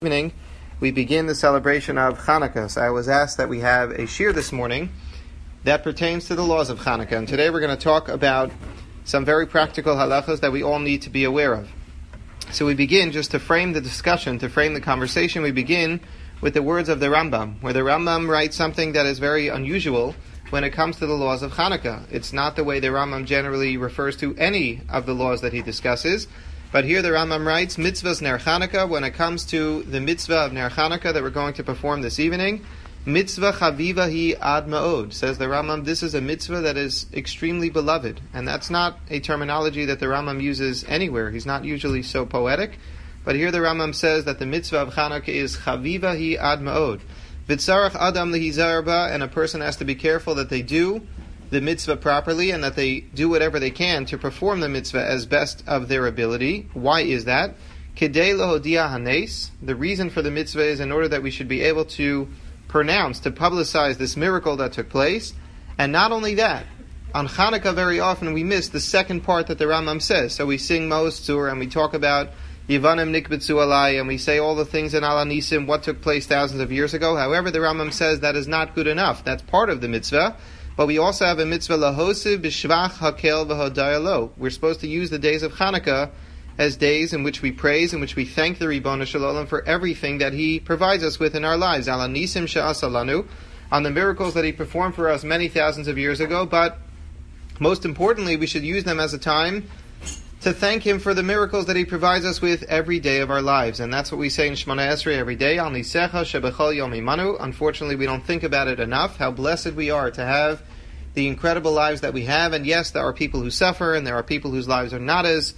Evening, we begin the celebration of Hanukkah. So I was asked that we have a shir this morning that pertains to the laws of Hanukkah. And today we're going to talk about some very practical halachas that we all need to be aware of. So we begin, just to frame the discussion, to frame the conversation, we begin with the words of the Rambam, where the Rambam writes something that is very unusual when it comes to the laws of Hanukkah. It's not the way the Rambam generally refers to any of the laws that he discusses. But here the Rambam writes, mitzvahs ner Chanukah, when it comes to the mitzvah of ner Chanukah that we're going to perform this evening, mitzvah chaviva hi ad ma'od. Says the Rambam, this is a mitzvah that is extremely beloved. And that's not a terminology that the Rambam uses anywhere. He's not usually so poetic. But here the Rambam says that the mitzvah of Chanukah is chaviva hi ad ma'od. V'tzarach adam lehizar ba, and a person has to be careful that they do the mitzvah properly and that they do whatever they can to perform the mitzvah as best of their ability. Why is that? Kedei lahodia hanes. The reason for the mitzvah is in order that we should be able to pronounce, to publicize this miracle that took place. And not only that, on Chanukah very often we miss the second part that the Rambam says. So we sing Maoz Tzur and we talk about Yivanim Nikbetzu Alai and we say all the things in Al Anisim, what took place thousands of years ago. However, the Rambam says that is not good enough. That's part of the mitzvah. But we also have a mitzvah lahosiv b'shvach hakel v'hodaya lo. We're supposed to use the days of Chanukah as days in which we praise, in which we thank the Ribono Shel Olam for everything that He provides us with in our lives. Ala nisim she'asa lanu, on the miracles that He performed for us many thousands of years ago. But most importantly, we should use them as a time to thank Him for the miracles that He provides us with every day of our lives. And that's what we say in Shemona Esrei every day. Al nisecha shebechol yom imanu. Unfortunately, we don't think about it enough, how blessed we are to have the incredible lives that we have. And yes, there are people who suffer, and there are people whose lives are not as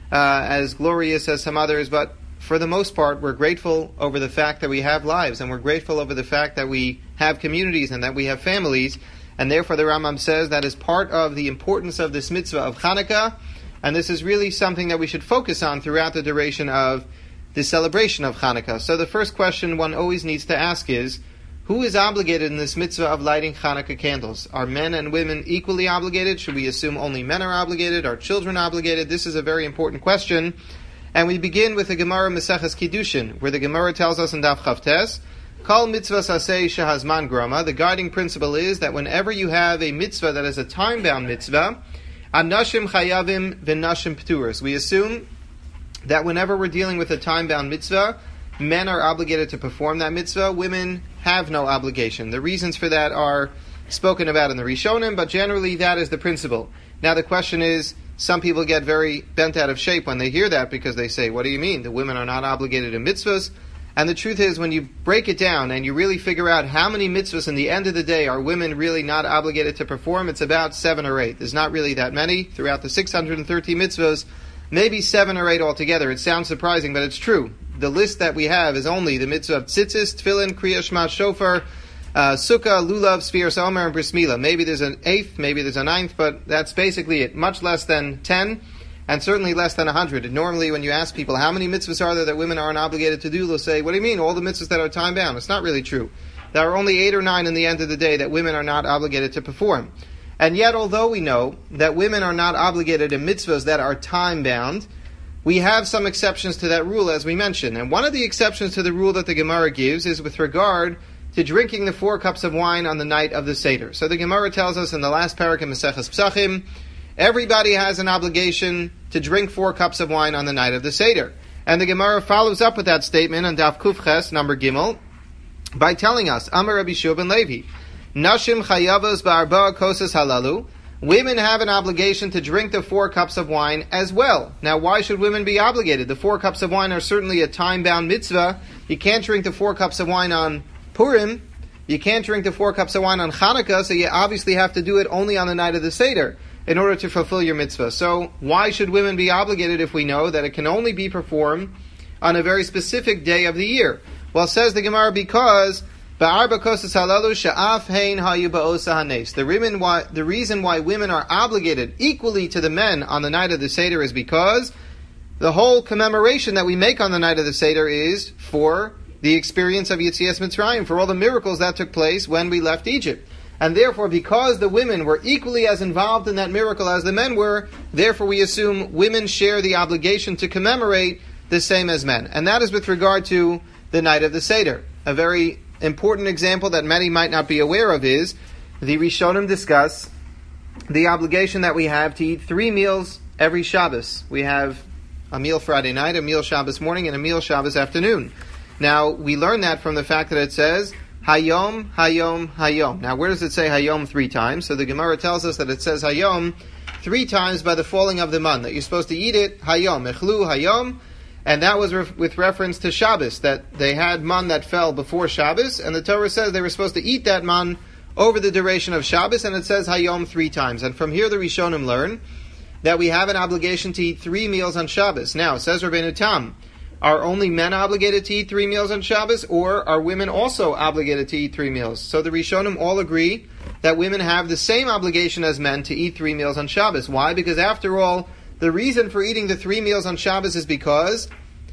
glorious as some others, but for the most part, we're grateful over the fact that we have lives, and we're grateful over the fact that we have communities and that we have families. And therefore, the Rambam says that is part of the importance of this mitzvah of Chanukah. And this is really something that we should focus on throughout the duration of the celebration of Chanukah. So the first question one always needs to ask is, who is obligated in this mitzvah of lighting Chanukah candles? Are men and women equally obligated? Should we assume only men are obligated? Are children obligated? This is a very important question. And we begin with the Gemara Maseches Kiddushin, where the Gemara tells us in Daf Chavtes, Kol mitzvah sasei shehazman grama. The guiding principle is that whenever you have a mitzvah that is a time-bound mitzvah, Anashim chayavim v'nashim pturos. We assume that whenever we're dealing with a time-bound mitzvah, men are obligated to perform that mitzvah. Women have no obligation. The reasons for that are spoken about in the Rishonim, but generally that is the principle. Now the question is, some people get very bent out of shape when they hear that because they say, what do you mean? The women are not obligated in mitzvahs? And the truth is, when you break it down and you really figure out how many mitzvahs in the end of the day are women really not obligated to perform, it's about 7 or 8. There's not really that many. Throughout the 630 mitzvahs, maybe 7 or 8 altogether. It sounds surprising, but it's true. The list that we have is only the mitzvah of tzitzis, tefillin, kriya shema, shofar, sukkah, lulav, spheres, omer, and bris milah. Maybe there's an 8th, maybe there's a 9th, but that's basically it. Much less than 10. And certainly less than 100. And normally when you ask people, how many mitzvahs are there that women aren't obligated to do, they'll say, what do you mean, all the mitzvahs that are time-bound? It's not really true. There are only 8 or 9 in the end of the day that women are not obligated to perform. And yet, although we know that women are not obligated in mitzvahs that are time-bound, we have some exceptions to that rule, as we mentioned. And one of the exceptions to the rule that the Gemara gives is with regard to drinking the 4 cups of wine on the night of the Seder. So the Gemara tells us in the last parak in Maseches Psachim, everybody has an obligation to drink 4 cups of wine on the night of the Seder. And the Gemara follows up with that statement on Daf Kuf Ches, number Gimel, by telling us, Amar Rabbi Shua ben Levi, Nashim chayavos ba'arba kosas halalu. Women have an obligation to drink the 4 cups of wine as well. Now, why should women be obligated? The 4 cups of wine are certainly a time-bound mitzvah. You can't drink the 4 cups of wine on Purim. You can't drink the 4 cups of wine on Chanukah, so you obviously have to do it only on the night of the Seder in order to fulfill your mitzvah. So why should women be obligated if we know that it can only be performed on a very specific day of the year? Well, says the Gemara, because the reason why women are obligated equally to the men on the night of the Seder is because the whole commemoration that we make on the night of the Seder is for the experience of Yetzias Mitzrayim, for all the miracles that took place when we left Egypt. And therefore, because the women were equally as involved in that miracle as the men were, therefore we assume women share the obligation to commemorate the same as men. And that is with regard to the night of the Seder. A very important example that many might not be aware of is the Rishonim discuss the obligation that we have to eat 3 meals every Shabbos. We have a meal Friday night, a meal Shabbos morning, and a meal Shabbos afternoon. Now, we learn that from the fact that it says, Hayom, Hayom, Hayom. Now, where does it say Hayom 3 times? So the Gemara tells us that it says Hayom 3 times by the falling of the man, that you're supposed to eat it Hayom, Echlu Hayom, and that was with reference to Shabbos, that they had man that fell before Shabbos, and the Torah says they were supposed to eat that man over the duration of Shabbos, and it says Hayom 3 times. And from here the Rishonim learn that we have an obligation to eat 3 meals on Shabbos. Now, says Rabbeinu Tam, are only men obligated to eat 3 meals on Shabbos, or are women also obligated to eat 3 meals? So the Rishonim all agree that women have the same obligation as men to eat 3 meals on Shabbos. Why? Because after all, the reason for eating the 3 meals on Shabbos is because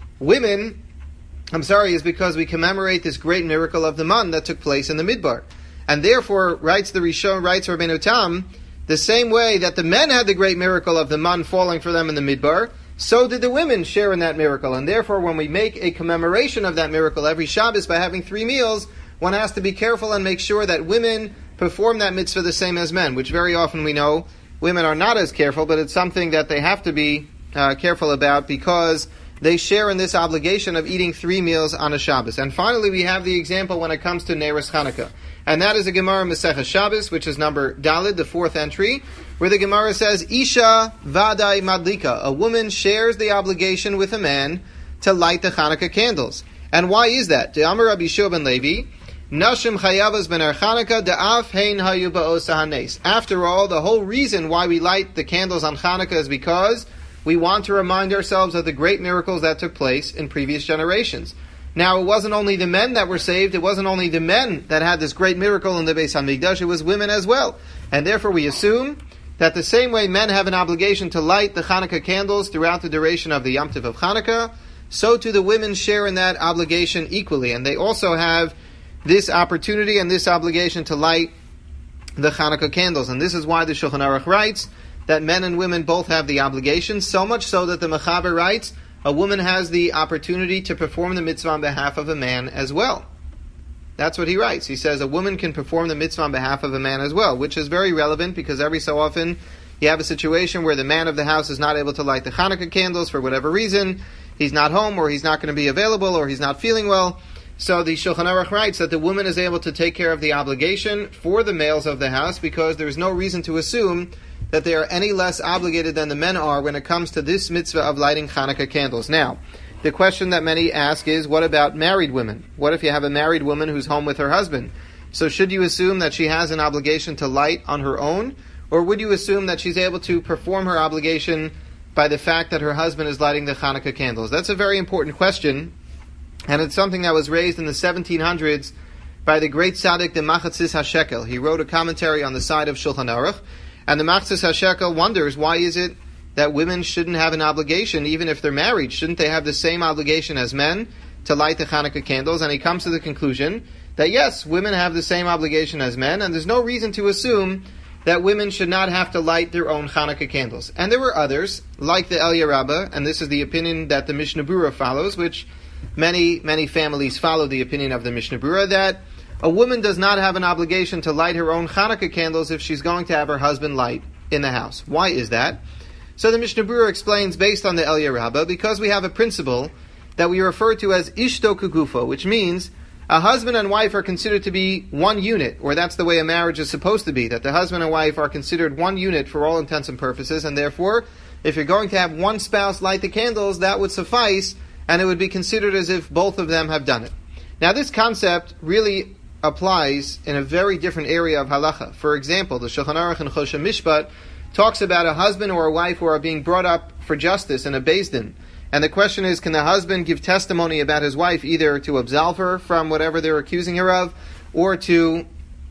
is because we commemorate this great miracle of the man that took place in the Midbar. And therefore, writes Rabbeinu Tam, the same way that the men had the great miracle of the man falling for them in the Midbar, so did the women share in that miracle. And therefore, when we make a commemoration of that miracle every Shabbos by having 3 meals, one has to be careful and make sure that women perform that mitzvah the same as men, which very often we know women are not as careful, but it's something that they have to be careful about because they share in this obligation of eating 3 meals on a Shabbos. And finally, we have the example when it comes to Neiros Chanukah. And that is a Gemara Masechah Shabbos, which is number Dalid, the 4th entry, where the Gemara says, Isha Vadai Madlika. A woman shares the obligation with a man to light the Chanukah candles. And why is that? De'amar Rabbi Yeshua ben Levi, Nashim Chayavas ben Chanukah da'af hein hayu ba'osa hanes. After all, the whole reason why we light the candles on Chanukah is because we want to remind ourselves of the great miracles that took place in previous generations. Now, it wasn't only the men that were saved, it wasn't only the men that had this great miracle in the Beis HaMikdash, it was women as well. And therefore we assume that the same way men have an obligation to light the Chanukah candles throughout the duration of the Yom Tov of Chanukah, so too the women share in that obligation equally. And they also have this opportunity and this obligation to light the Chanukah candles. And this is why the Shulchan Aruch writes that men and women both have the obligation, so much so that the Mechaber writes, a woman has the opportunity to perform the mitzvah on behalf of a man as well. That's what he writes. He says a woman can perform the mitzvah on behalf of a man as well, which is very relevant because every so often you have a situation where the man of the house is not able to light the Chanukah candles for whatever reason. He's not home, or he's not going to be available, or he's not feeling well. So the Shulchan Aruch writes that the woman is able to take care of the obligation for the males of the house because there is no reason to assume that they are any less obligated than the men are when it comes to this mitzvah of lighting Chanukah candles. Now, the question that many ask is, what about married women? What if you have a married woman who's home with her husband? So should you assume that she has an obligation to light on her own? Or would you assume that she's able to perform her obligation by the fact that her husband is lighting the Chanukah candles? That's a very important question, and it's something that was raised in the 1700s by the great tzaddik, the Machatzis HaShekel. He wrote a commentary on the side of Shulchan Aruch, and the Machatzis HaShekel wonders, why is it that women shouldn't have an obligation, even if they're married? Shouldn't they have the same obligation as men to light the Chanukah candles? And he comes to the conclusion that yes, women have the same obligation as men, and there's no reason to assume that women should not have to light their own Chanukah candles. And there were others, like the Eliyah Rabbah, and this is the opinion that the Mishnah Berurah follows, which many families follow the opinion of the Mishnah Berurah, that a woman does not have an obligation to light her own Chanukah candles if she's going to have her husband light in the house. Why is that? So the Mishnah Berurah explains, based on the Eliyah Rabbah, because we have a principle that we refer to as Ishto Kugufo, which means a husband and wife are considered to be one unit, or that's the way a marriage is supposed to be, that the husband and wife are considered one unit for all intents and purposes, and therefore, if you're going to have one spouse light the candles, that would suffice, and it would be considered as if both of them have done it. Now this concept really applies in a very different area of halacha. For example, the Shulchan Aruch and Choshen Mishpat talks about a husband or a wife who are being brought up for justice in a Beis Din. And the question is, can the husband give testimony about his wife either to absolve her from whatever they're accusing her of, or to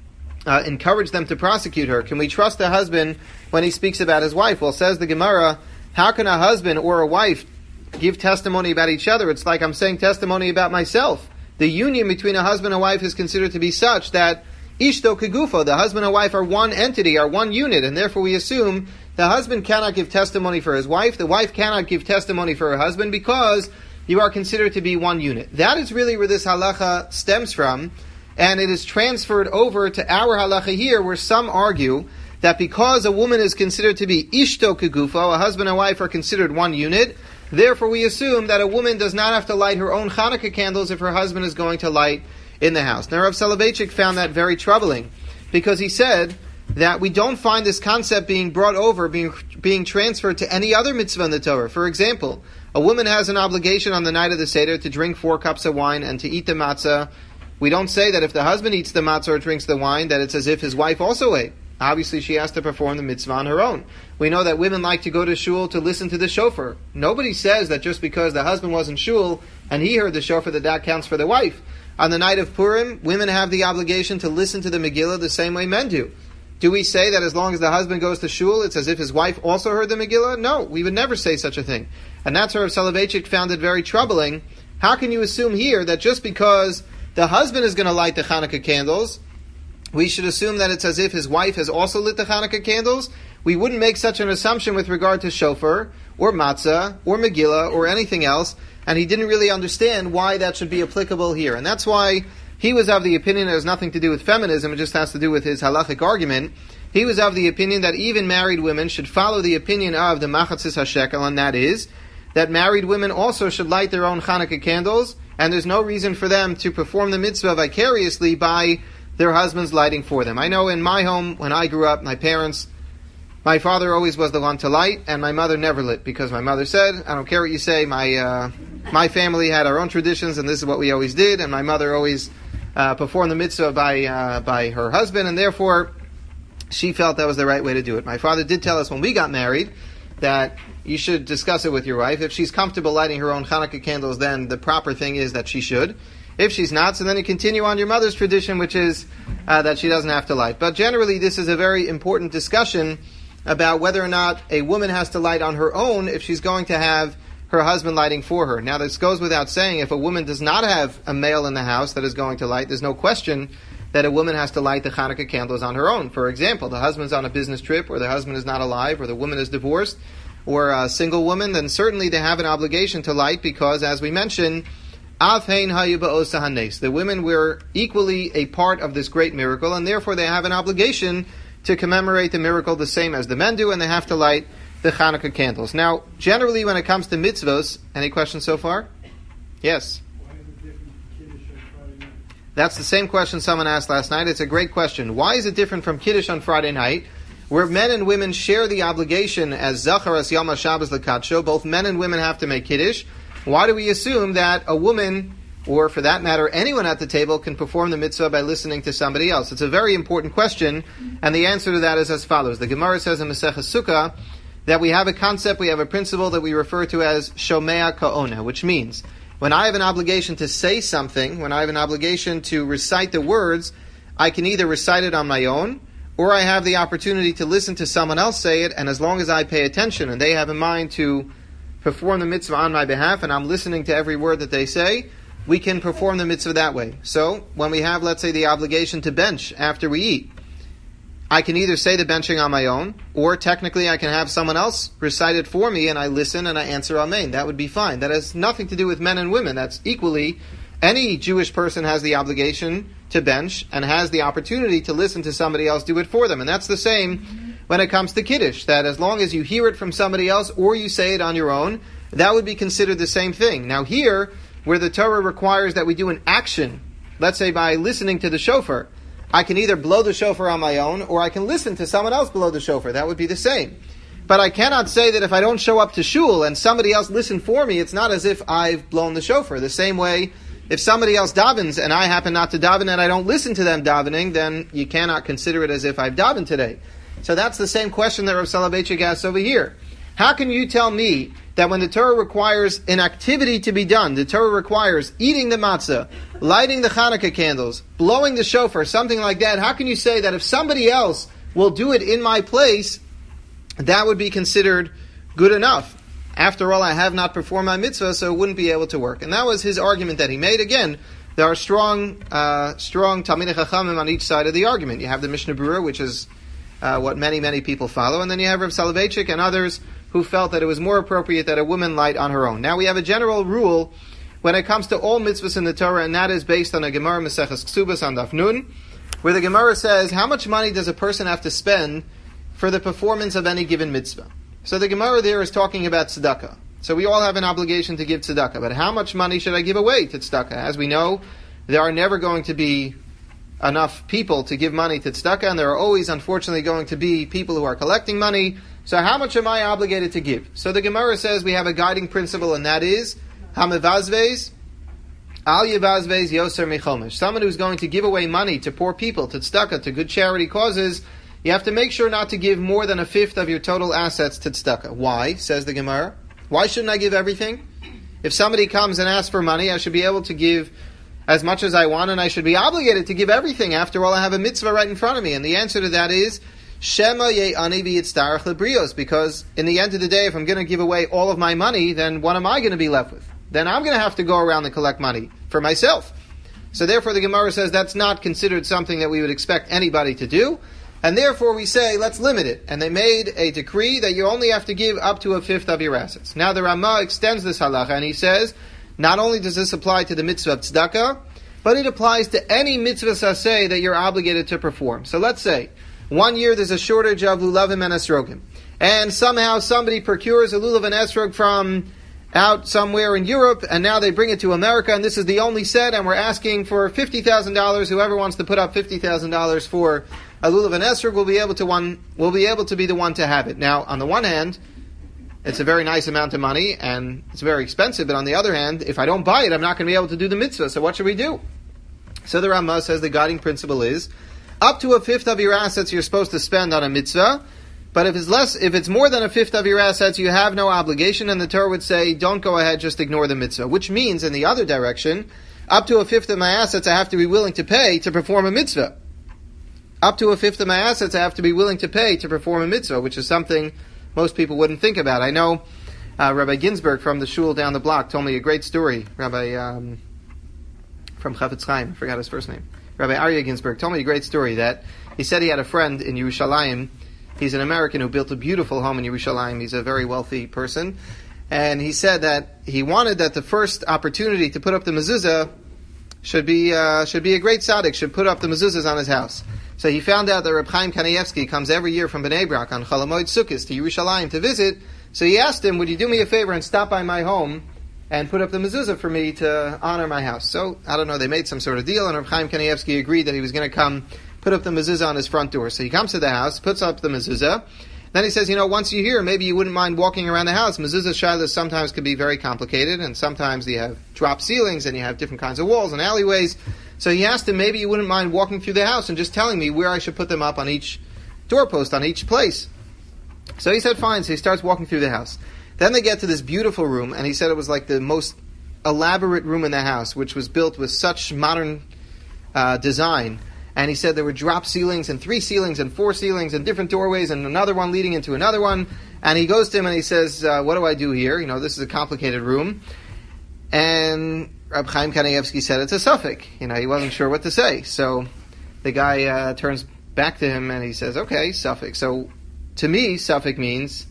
encourage them to prosecute her? Can we trust the husband when he speaks about his wife? Well, says the Gemara, how can a husband or a wife give testimony about each other? It's like I'm saying testimony about myself. The union between a husband and wife is considered to be such that Ishto Kegufo, the husband and wife are one entity, are one unit, and therefore we assume the husband cannot give testimony for his wife, the wife cannot give testimony for her husband, because you are considered to be one unit. That is really where this halacha stems from, and it is transferred over to our halacha here, where some argue that because a woman is considered to be ishto kegufo, a husband and wife are considered one unit, therefore we assume that a woman does not have to light her own Hanukkah candles if her husband is going to light in the house. Now Rav Soloveitchik found that very troubling, because he said that we don't find this concept being brought over, being transferred to any other mitzvah in the Torah. For example, a woman has an obligation on the night of the Seder to drink 4 cups of wine and to eat the matzah. We don't say that if the husband eats the matzah or drinks the wine, that it's as if his wife also ate. Obviously, she has to perform the mitzvah on her own. We know that women like to go to shul to listen to the shofar. Nobody says that just because the husband was in shul and he heard the shofar, that counts for the wife. On the night of Purim, women have the obligation to listen to the Megillah the same way men do. Do we say that as long as the husband goes to shul, it's as if his wife also heard the Megillah? No, we would never say such a thing. And that's where Rav Soloveitchik found it very troubling. How can you assume here that just because the husband is going to light the Hanukkah candles, we should assume that it's as if his wife has also lit the Hanukkah candles? We wouldn't make such an assumption with regard to shofar, or matzah, or Megillah, or anything else, and he didn't really understand why that should be applicable here. And that's why he was of the opinion it has nothing to do with feminism, it just has to do with his halachic argument. He was of the opinion that even married women should follow the opinion of the Machatzis HaShekel, and that is, that married women also should light their own Hanukkah candles, and there's no reason for them to perform the mitzvah vicariously by their husbands lighting for them. I know in my home, when I grew up, my father always was the one to light, and my mother never lit, because my mother said, I don't care what you say, my family had our own traditions, and this is what we always did, and my mother always performed the mitzvah by her husband, and therefore she felt that was the right way to do it. My father did tell us when we got married that you should discuss it with your wife. If she's comfortable lighting her own Hanukkah candles, then the proper thing is that she should. If she's not, so then you continue on your mother's tradition, which is that she doesn't have to light. But generally, this is a very important discussion about whether or not a woman has to light on her own if she's going to have her husband lighting for her. Now, this goes without saying, if a woman does not have a male in the house that is going to light, there's no question that a woman has to light the Hanukkah candles on her own. For example, the husband's on a business trip, or the husband is not alive, or the woman is divorced, or a single woman, then certainly they have an obligation to light because, as we mentioned, the women were equally a part of this great miracle, and therefore they have an obligation to commemorate the miracle the same as the men do, and they have to light the Hanukkah candles. Now, generally when it comes to mitzvos, any questions so far? Yes? Why is it different from Kiddush on Friday night? That's the same question someone asked last night. It's a great question. Why is it different from Kiddush on Friday night, where men and women share the obligation as Zachar as Yom HaShabbos L'Kadsho? Both men and women have to make Kiddush. Why do we assume that a woman, or for that matter, anyone at the table, can perform the mitzvah by listening to somebody else? It's a very important question, and the answer to that is as follows. The Gemara says in Maseches Sukkah that we have a concept, we have a principle that we refer to as Shomea Ka'ona, which means when I have an obligation to say something, when I have an obligation to recite the words, I can either recite it on my own, or I have the opportunity to listen to someone else say it, and as long as I pay attention and they have in mind to perform the mitzvah on my behalf, and I'm listening to every word that they say, we can perform the mitzvah that way. So, when we have, let's say, the obligation to bench after we eat, I can either say the benching on my own, or technically I can have someone else recite it for me, and I listen and I answer Amen. That would be fine. That has nothing to do with men and women. That's equally, any Jewish person has the obligation to bench, and has the opportunity to listen to somebody else do it for them. And that's the same when it comes to Kiddush, that as long as you hear it from somebody else, or you say it on your own, that would be considered the same thing. Now here, where the Torah requires that we do an action, let's say by listening to the shofar, I can either blow the shofar on my own, or I can listen to someone else blow the shofar. That would be the same. But I cannot say that if I don't show up to shul and somebody else listened for me, it's not as if I've blown the shofar. The same way, if somebody else davens and I happen not to daven and I don't listen to them davening, then you cannot consider it as if I've davened today. So that's the same question that Rav Soloveitchik asks over here. How can you tell me that when the Torah requires an activity to be done, the Torah requires eating the matzah, lighting the Hanukkah candles, blowing the shofar, something like that, how can you say that if somebody else will do it in my place, that would be considered good enough? After all, I have not performed my mitzvah, so it wouldn't be able to work. And that was his argument that he made. Again, there are strong Talmidei Chachamim on each side of the argument. You have the Mishnah Berurah, which is what many people follow, and then you have Rav Soloveitchik and others who felt that it was more appropriate that a woman light on her own. Now we have a general rule when it comes to all mitzvahs in the Torah, and that is based on a Gemara Maseches Ksubas on Daf Nun, where the Gemara says, how much money does a person have to spend for the performance of any given mitzvah? So the Gemara there is talking about tzedakah. So we all have an obligation to give tzedakah, but how much money should I give away to tzedakah? As we know, there are never going to be enough people to give money to tzedakah, and there are always, unfortunately, going to be people who are collecting money. So how much am I obligated to give? So the Gemara says we have a guiding principle, and that is, Hamevazvez, Al Yevazvez Yoser Mechomesh. Someone who's going to give away money to poor people, to tzedakah, to good charity causes, you have to make sure not to give more than a fifth of your total assets to tzedakah. Why, says the Gemara? Why shouldn't I give everything? If somebody comes and asks for money, I should be able to give as much as I want, and I should be obligated to give everything. After all, I have a mitzvah right in front of me. And the answer to that is, Shema ye'ani v'yitzdarach lebrios, because in the end of the day, if I'm going to give away all of my money, then what am I going to be left with? Then I'm going to have to go around and collect money for myself. So therefore the Gemara says that's not considered something that we would expect anybody to do, and therefore we say, let's limit it. And they made a decree that you only have to give up to a fifth of your assets. Now the Ramah extends this halacha, and he says, not only does this apply to the mitzvah of tzedakah, but it applies to any mitzvah saseh that you're obligated to perform. So let's say, one year there's a shortage of lulavim and esrogim, and somehow somebody procures a lulav and esrog from out somewhere in Europe, and now they bring it to America, and this is the only set, and we're asking for $50,000. Whoever wants to put up $50,000 for a lulav and esrog will be able to be the one to have it. Now, on the one hand, it's a very nice amount of money, and it's very expensive, but on the other hand, if I don't buy it, I'm not going to be able to do the mitzvah, so what should we do? So the Ramah says the guiding principle is, up to a fifth of your assets you're supposed to spend on a mitzvah, but if it's more than a fifth of your assets, you have no obligation, and the Torah would say, don't go ahead, just ignore the mitzvah. Which means, in the other direction, up to a fifth of my assets I have to be willing to pay to perform a mitzvah. Up to a fifth of my assets I have to be willing to pay to perform a mitzvah, which is something most people wouldn't think about. I know Rabbi Ginsburg from the shul down the block told me a great story. Rabbi from Chafetz Chaim, I forgot his first name. Rabbi Aryeh Ginsburg told me a great story that he said he had a friend in Yerushalayim. He's an American who built a beautiful home in Yerushalayim. He's a very wealthy person. And he said that he wanted that the first opportunity to put up the mezuzah should be a great tzaddik, should put up the mezuzahs on his house. So he found out that Reb Chaim Kanievsky comes every year from Bnei Brak on Chol HaMoed Sukkos to Yerushalayim to visit. So he asked him, would you do me a favor and stop by my home and put up the mezuzah for me to honor my house? So, I don't know, they made some sort of deal, and Reb Chaim Kanievsky agreed that he was going to come put up the mezuzah on his front door. So he comes to the house, puts up the mezuzah. Then he says, once you're here, maybe you wouldn't mind walking around the house. Mezuzah shilas sometimes can be very complicated, and sometimes you have drop ceilings, and you have different kinds of walls and alleyways. So he asked him, maybe you wouldn't mind walking through the house and just telling me where I should put them up on each doorpost, on each place. So he said, fine. So he starts walking through the house. Then they get to this beautiful room, and he said it was like the most elaborate room in the house, which was built with such modern design. And he said there were drop ceilings and 3 ceilings and 4 ceilings and different doorways and another one leading into another one. And he goes to him and he says, what do I do here? This is a complicated room. And Reb Chaim Kanievsky said it's a suffix. He wasn't sure what to say. So the guy turns back to him and he says, okay, suffix. So to me, suffix means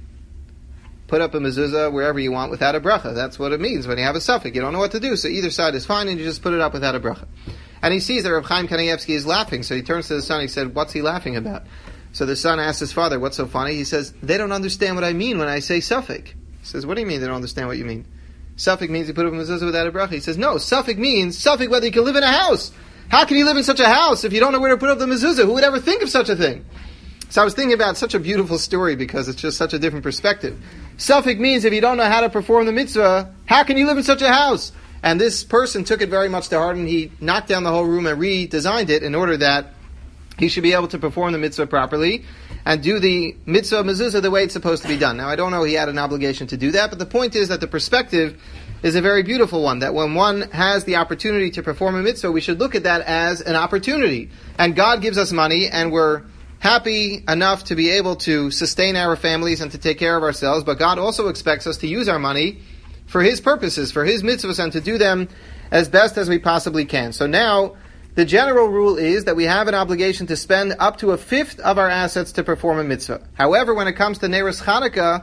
put up a mezuzah wherever you want without a bracha. That's what it means when you have a suffix. You don't know what to do, so either side is fine and you just put it up without a bracha. And he sees that Reb Chaim Kanievsky is laughing, so he turns to the son and he said, what's he laughing about? So the son asks his father, what's so funny? He says, they don't understand what I mean when I say suffix. He says, what do you mean they don't understand what you mean? Suffix means you put up a mezuzah without a bracha. He says, no, suffix means suffix whether you can live in a house. How can you live in such a house if you don't know where to put up the mezuzah? Who would ever think of such a thing? So I was thinking about such a beautiful story because it's just such a different perspective. Suffix means if you don't know how to perform the mitzvah, how can you live in such a house? And this person took it very much to heart, and he knocked down the whole room and redesigned it in order that he should be able to perform the mitzvah properly and do the mitzvah mezuzah the way it's supposed to be done. Now, I don't know he had an obligation to do that, but the point is that the perspective is a very beautiful one, that when one has the opportunity to perform a mitzvah, we should look at that as an opportunity. And God gives us money, and we're happy enough to be able to sustain our families and to take care of ourselves, but God also expects us to use our money for His purposes, for His mitzvahs, and to do them as best as we possibly can. So now, the general rule is that we have an obligation to spend up to a fifth of our assets to perform a mitzvah. However, when it comes to Neiros Chanukah,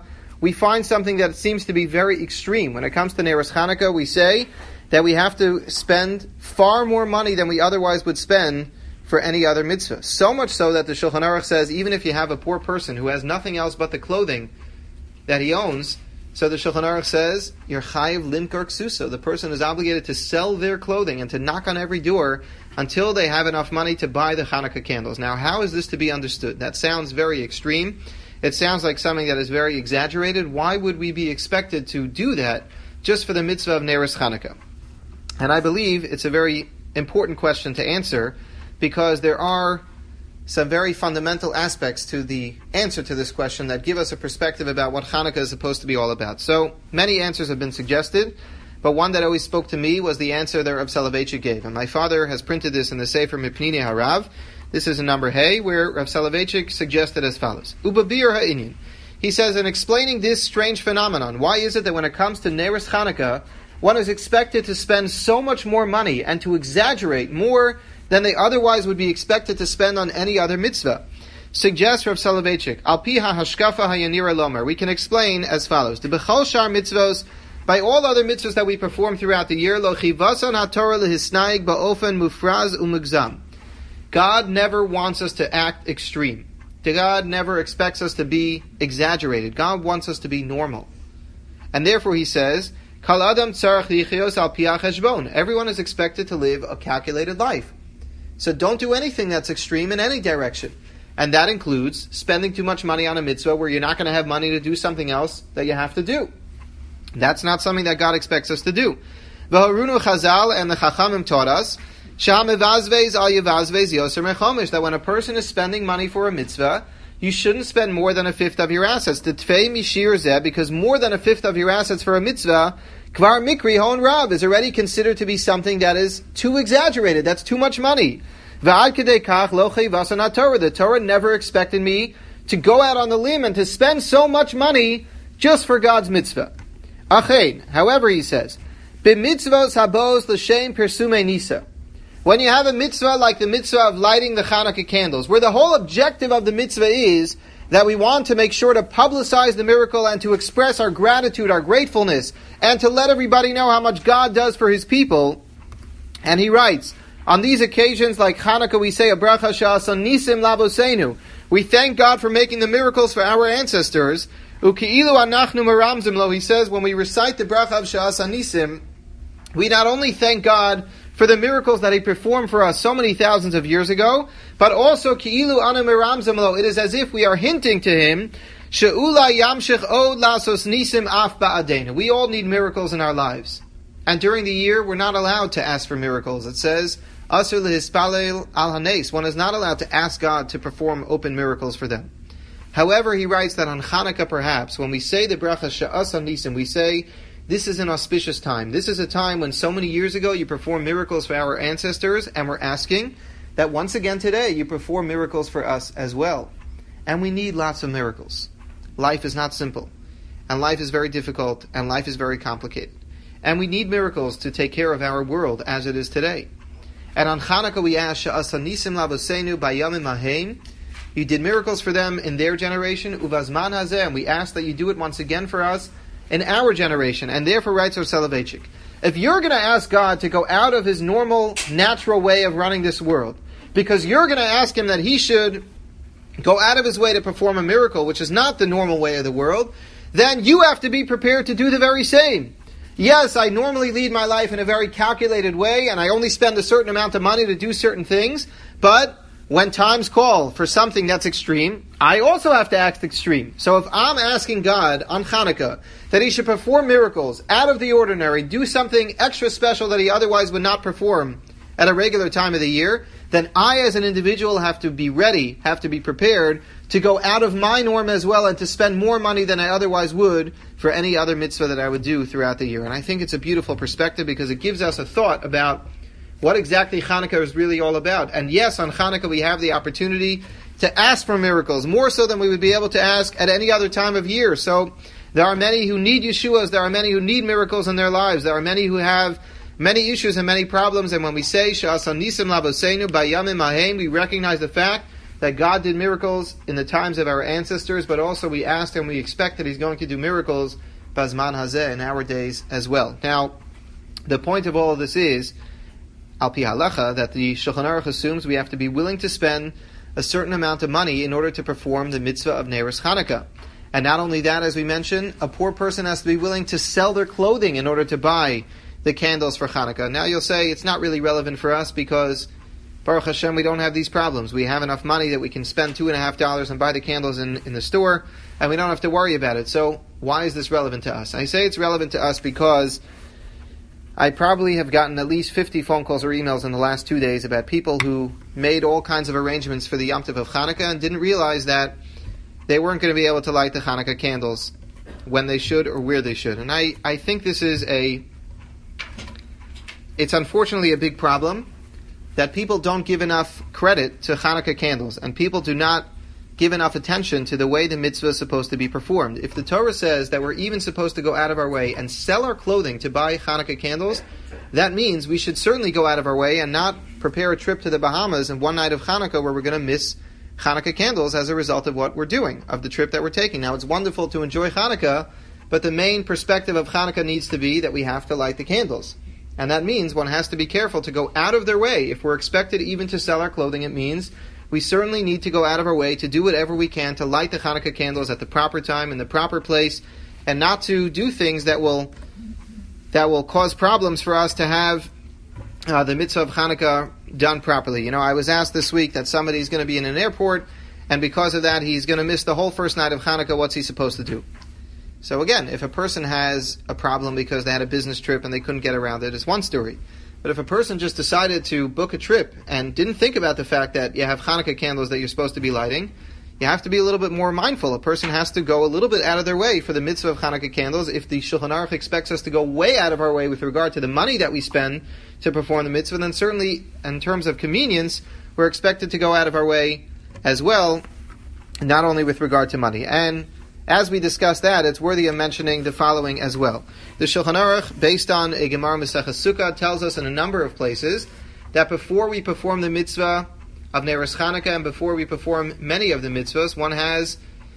we find something that seems to be very extreme. When it comes to Neiros Chanukah, we say that we have to spend far more money than we otherwise would spend for any other mitzvah. So much so that the Shulchan Aruch says, even if you have a poor person who has nothing else but the clothing that he owns, so the Shulchan Aruch says, you're chayiv limkor ksuso. The person is obligated to sell their clothing and to knock on every door until they have enough money to buy the Hanukkah candles. Now, how is this to be understood? That sounds very extreme. It sounds like something that is very exaggerated. Why would we be expected to do that just for the mitzvah of Neiros Hanukkah? And I believe it's a very important question to answer, because there are some very fundamental aspects to the answer to this question that give us a perspective about what Hanukkah is supposed to be all about. So, many answers have been suggested, but one that always spoke to me was the answer that Rav Soloveitchik gave. And my father has printed this in the Sefer Mipnini Harav. This is in number Hey, where Rav Soloveitchik suggested as follows. Ubabir ha'inyan. He says, in explaining this strange phenomenon, why is it that when it comes to Neiros Hanukkah, one is expected to spend so much more money and to exaggerate more than they otherwise would be expected to spend on any other mitzvah? Suggests Rav Soloveitchik, Al pi ha'hashkafa ha'yanira lomer. We can explain as follows. The bechol shar mitzvos, by all other mitzvahs that we perform throughout the year, lo chivasan ha'torah lehisnaig ba'ofen mufraz umugzam. God never wants us to act extreme. God never expects us to be exaggerated. God wants us to be normal. And therefore he says, Kal adam tzarach lichios al pi ha'cheshbon. Everyone is expected to live a calculated life. So don't do anything that's extreme in any direction. And that includes spending too much money on a mitzvah where you're not going to have money to do something else that you have to do. That's not something that God expects us to do. V'harunu Chazal, and the Chachamim taught us, that when a person is spending money for a mitzvah, you shouldn't spend more than a fifth of your assets. Because more than a fifth of your assets for a mitzvah, Kvar Mikri Hon Rav, is already considered to be something that is too exaggerated. That's too much money. The Torah never expected me to go out on the limb and to spend so much money just for God's mitzvah. However, he says, B'mitzvos habos l'shem persume nisa. When you have a mitzvah like the mitzvah of lighting the Hanukkah candles, where the whole objective of the mitzvah is that we want to make sure to publicize the miracle and to express our gratitude, our gratefulness, and to let everybody know how much God does for His people. And he writes, on these occasions like Hanukkah, we say, Abracha sha'asan nisim laboseinu. We thank God for making the miracles for our ancestors. Uki'ilu anachnu meramzim lo. He says, when we recite the bracha of sha'asan nisim, we not only thank God for the miracles that He performed for us so many thousands of years ago, but also ki'ilu anu meramzim lo. It is as if we are hinting to Him, she'ula yamshich od lasos nisim af ba'adenu. We all need miracles in our lives. And during the year, we're not allowed to ask for miracles. It says, Asur lehispalel al hanes. One is not allowed to ask God to perform open miracles for them. However, he writes that on Hanukkah, perhaps, when we say the bracha sha'asan nisim, we say, this is an auspicious time. This is a time when so many years ago you performed miracles for our ancestors, and we're asking that once again today you perform miracles for us as well. And we need lots of miracles. Life is not simple. And life is very difficult, and life is very complicated. And we need miracles to take care of our world as it is today. And on Hanukkah we ask, Sha'asan nisim lavosenu bayamim haheim. You did miracles for them in their generation, uvazman hazeh, and we ask that you do it once again for us in our generation. And therefore writes Rav Soloveitchik, if you're going to ask God to go out of His normal, natural way of running this world, because you're going to ask Him that He should go out of His way to perform a miracle, which is not the normal way of the world, then you have to be prepared to do the very same. Yes, I normally lead my life in a very calculated way, and I only spend a certain amount of money to do certain things, but when times call for something that's extreme, I also have to act extreme. So if I'm asking God on Hanukkah that He should perform miracles out of the ordinary, do something extra special that He otherwise would not perform at a regular time of the year, then I as an individual have to be ready, have to be prepared to go out of my norm as well and to spend more money than I otherwise would for any other mitzvah that I would do throughout the year. And I think it's a beautiful perspective because it gives us a thought about what exactly Hanukkah is really all about. And yes, on Hanukkah we have the opportunity to ask for miracles, more so than we would be able to ask at any other time of year. So there are many who need Yeshuas, there are many who need miracles in their lives, there are many who have many issues and many problems, and when we say Sha'asan nisim lavosenu bayamim haheim, we recognize the fact that God did miracles in the times of our ancestors, but also we ask and we expect that He's going to do miracles Bazman Hazeh in our days as well. Now, the point of all of this is, Al Pi Halacha, that the Shulchan Aruch assumes we have to be willing to spend a certain amount of money in order to perform the mitzvah of Neiros Chanukah. And not only that, as we mentioned, a poor person has to be willing to sell their clothing in order to buy the candles for Chanukah. Now you'll say it's not really relevant for us because Baruch Hashem, we don't have these problems. We have enough money that we can spend $2.50 and buy the candles in the store, and we don't have to worry about it. So why is this relevant to us? I say it's relevant to us because I probably have gotten at least 50 phone calls or emails in the last 2 days about people who made all kinds of arrangements for the Yom Tov of Chanukah and didn't realize that they weren't going to be able to light the Chanukah candles when they should or where they should. And I think this is it's unfortunately a big problem that people don't give enough credit to Chanukah candles, and people do not give enough attention to the way the mitzvah is supposed to be performed. If the Torah says that we're even supposed to go out of our way and sell our clothing to buy Chanukah candles, that means we should certainly go out of our way and not prepare a trip to the Bahamas and one night of Chanukah where we're going to miss Chanukah candles as a result of what we're doing, of the trip that we're taking. Now, it's wonderful to enjoy Chanukah, but the main perspective of Chanukah needs to be that we have to light the candles. And that means one has to be careful to go out of their way. If we're expected even to sell our clothing, it means we certainly need to go out of our way to do whatever we can to light the Chanukah candles at the proper time, in the proper place, and not to do things that will cause problems for us to have the mitzvah of Chanukah done properly. I was asked this week that somebody's going to be in an airport, and because of that, he's going to miss the whole first night of Chanukah. What's he supposed to do? So again, if a person has a problem because they had a business trip and they couldn't get around it, it's one story. But if a person just decided to book a trip and didn't think about the fact that you have Chanukah candles that you're supposed to be lighting, you have to be a little bit more mindful. A person has to go a little bit out of their way for the mitzvah of Chanukah candles. If the Shulchan Aruch expects us to go way out of our way with regard to the money that we spend to perform the mitzvah, then certainly in terms of convenience, we're expected to go out of our way as well, not only with regard to money. And as we discuss that, it's worthy of mentioning the following as well. The Shulchan Aruch, based on a Gemara Maseches Sukkah, tells us in a number of places that before we perform the mitzvah of Neiros Chanukah and before we perform many of the mitzvahs, one has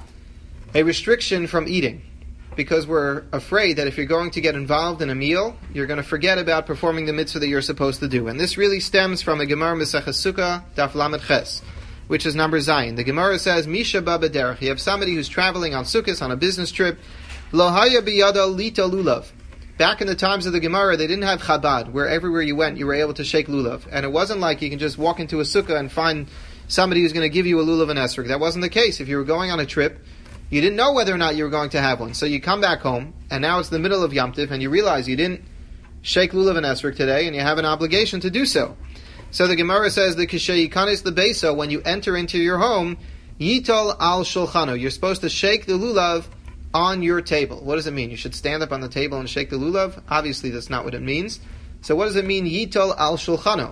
a restriction from eating, because we're afraid that if you're going to get involved in a meal, you're going to forget about performing the mitzvah that you're supposed to do. And this really stems from a Gemara Maseches Sukkah, Daf Lamed Ches, which is number Zayin. The Gemara says, Misha ba b'derech. You have somebody who's traveling on Sukkot on a business trip. Lo haya biyada lita lulav. Back in the times of the Gemara, they didn't have Chabad, where everywhere you went, you were able to shake lulav. And it wasn't like you can just walk into a sukkah and find somebody who's going to give you a lulav and esrog. That wasn't the case. If you were going on a trip, you didn't know whether or not you were going to have one. So you come back home, and now it's the middle of Yom Tiv, and you realize you didn't shake lulav and esrog today, and you have an obligation to do so. So the Gemara says the Kishay Yikanis the Beso, when you enter into your home, Yitol al Shulchano. You're supposed to shake the lulav on your table. What does it mean? You should stand up on the table and shake the lulav? Obviously, that's not what it means. So what does it mean, Yitol al Shulchano?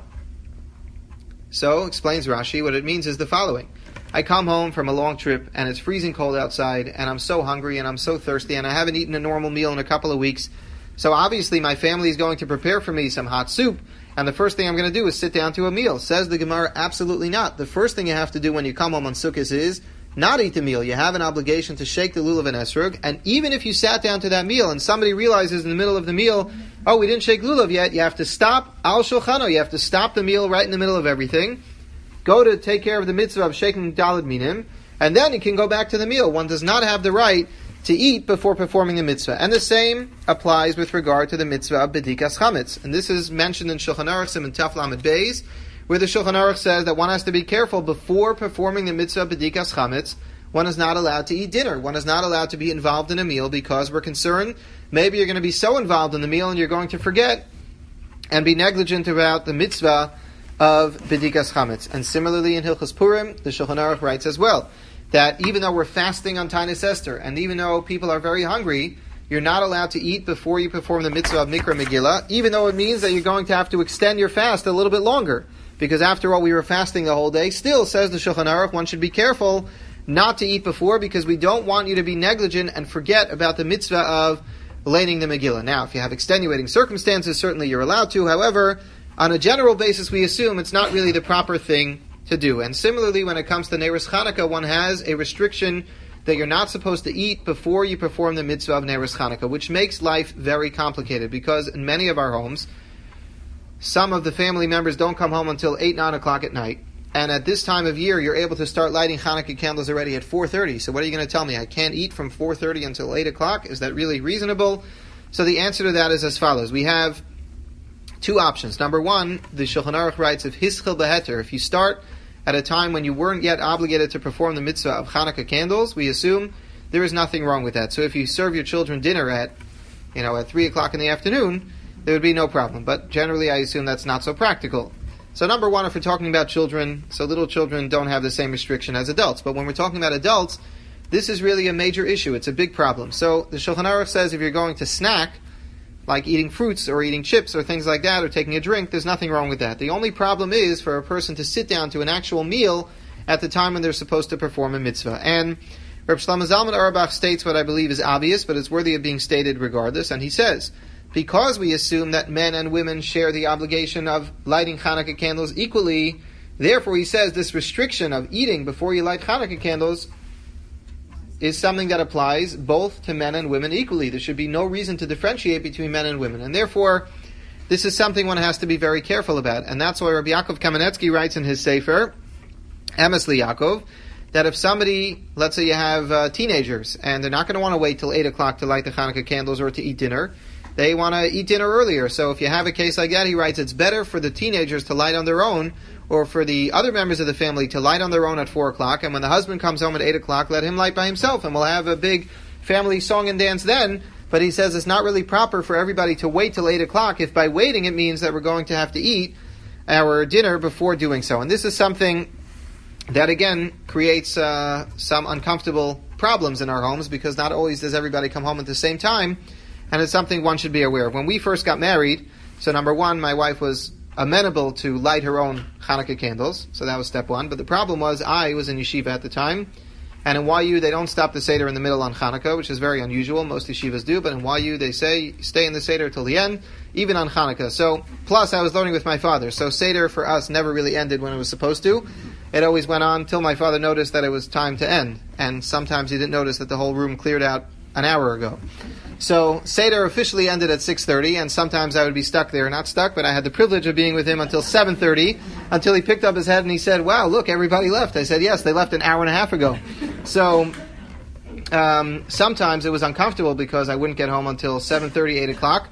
So, explains Rashi, what it means is the following. I come home from a long trip, and it's freezing cold outside, and I'm so hungry, and I'm so thirsty, and I haven't eaten a normal meal in a couple of weeks. So obviously, my family is going to prepare for me some hot soup, and the first thing I'm going to do is sit down to a meal. Says the Gemara, absolutely not. The first thing you have to do when you come home on Sukkot is not eat the meal. You have an obligation to shake the lulav and esrog, and even if you sat down to that meal and somebody realizes in the middle of the meal, oh, we didn't shake lulav yet, you have to stop al shulchano. You have to stop the meal right in the middle of everything. Go to take care of the mitzvah of shaking daled minim, and then you can go back to the meal. One does not have the right to eat before performing the mitzvah. And the same applies with regard to the mitzvah of Bedikas Chametz. And this is mentioned in Shulchan Aruch Siman Taf Lamed Beis, where the Shulchan Aruch says that one has to be careful before performing the mitzvah of Bedikas Chametz. One is not allowed to eat dinner. One is not allowed to be involved in a meal because we're concerned maybe you're going to be so involved in the meal and you're going to forget and be negligent about the mitzvah of Bedikas Chametz. And similarly in Hilchos Purim, the Shulchan Aruch writes as well, that even though we're fasting on Taanis Esther, and even though people are very hungry, you're not allowed to eat before you perform the mitzvah of Mikra Megillah, even though it means that you're going to have to extend your fast a little bit longer. Because after all, we were fasting the whole day. Still, says the Shulchan Aruch, one should be careful not to eat before, because we don't want you to be negligent and forget about the mitzvah of laning the Megillah. Now, if you have extenuating circumstances, certainly you're allowed to. However, on a general basis, we assume it's not really the proper thing to do. And similarly, when it comes to Neiros Chanukah, one has a restriction that you're not supposed to eat before you perform the mitzvah of Neiros Chanukah, which makes life very complicated, because in many of our homes, some of the family members don't come home until 8, 9 o'clock at night. And at this time of year, you're able to start lighting Hanukkah candles already at 4:30. So what are you going to tell me? I can't eat from 4:30 until 8 o'clock? Is that really reasonable? So the answer to that is as follows. We have two options. Number one, the Shulchan Aruch writes of Hischil Beheter. If you start at a time when you weren't yet obligated to perform the mitzvah of Hanukkah candles, we assume there is nothing wrong with that. So if you serve your children dinner at 3 o'clock in the afternoon, there would be no problem. But generally, I assume that's not so practical. So number one, if we're talking about children, so little children don't have the same restriction as adults. But when we're talking about adults, this is really a major issue. It's a big problem. So the Shulchan Aruch says if you're going to snack, like eating fruits or eating chips or things like that, or taking a drink, there's nothing wrong with that. The only problem is for a person to sit down to an actual meal at the time when they're supposed to perform a mitzvah. And Reb Shlomo Zalman Auerbach states what I believe is obvious, but it's worthy of being stated regardless. And he says, because we assume that men and women share the obligation of lighting Hanukkah candles equally, therefore he says this restriction of eating before you light Hanukkah candles is something that applies both to men and women equally. There should be no reason to differentiate between men and women. And therefore, this is something one has to be very careful about. And that's why Rabbi Yaakov Kamenetsky writes in his Sefer, Emes Yaakov, that if somebody, let's say you have teenagers, and they're not going to want to wait till 8 o'clock to light the Hanukkah candles or to eat dinner, they want to eat dinner earlier. So if you have a case like that, he writes, it's better for the teenagers to light on their own, or for the other members of the family to light on their own at 4 o'clock, and when the husband comes home at 8 o'clock, let him light by himself, and we'll have a big family song and dance then. But he says it's not really proper for everybody to wait till 8 o'clock, if by waiting it means that we're going to have to eat our dinner before doing so. And this is something that, again, creates some uncomfortable problems in our homes, because not always does everybody come home at the same time, and it's something one should be aware of. When we first got married, so number one, my wife was amenable to light her own Hanukkah candles, so that was step one. But the problem was, I was in yeshiva at the time, and in YU they don't stop the Seder in the middle on Hanukkah, which is very unusual. Most yeshivas do, but in YU they say, stay in the Seder till the end, even on Hanukkah. So, plus I was learning with my father, so Seder for us never really ended when it was supposed to. It always went on till my father noticed that it was time to end, and sometimes he didn't notice that the whole room cleared out an hour ago. So Seder officially ended at 6:30, and sometimes I would be stuck there. Not stuck, but I had the privilege of being with him until 7:30, until he picked up his head and he said, wow, look, everybody left. I said, yes, they left an hour and a half ago. So sometimes it was uncomfortable because I wouldn't get home until 7:30, 8 o'clock.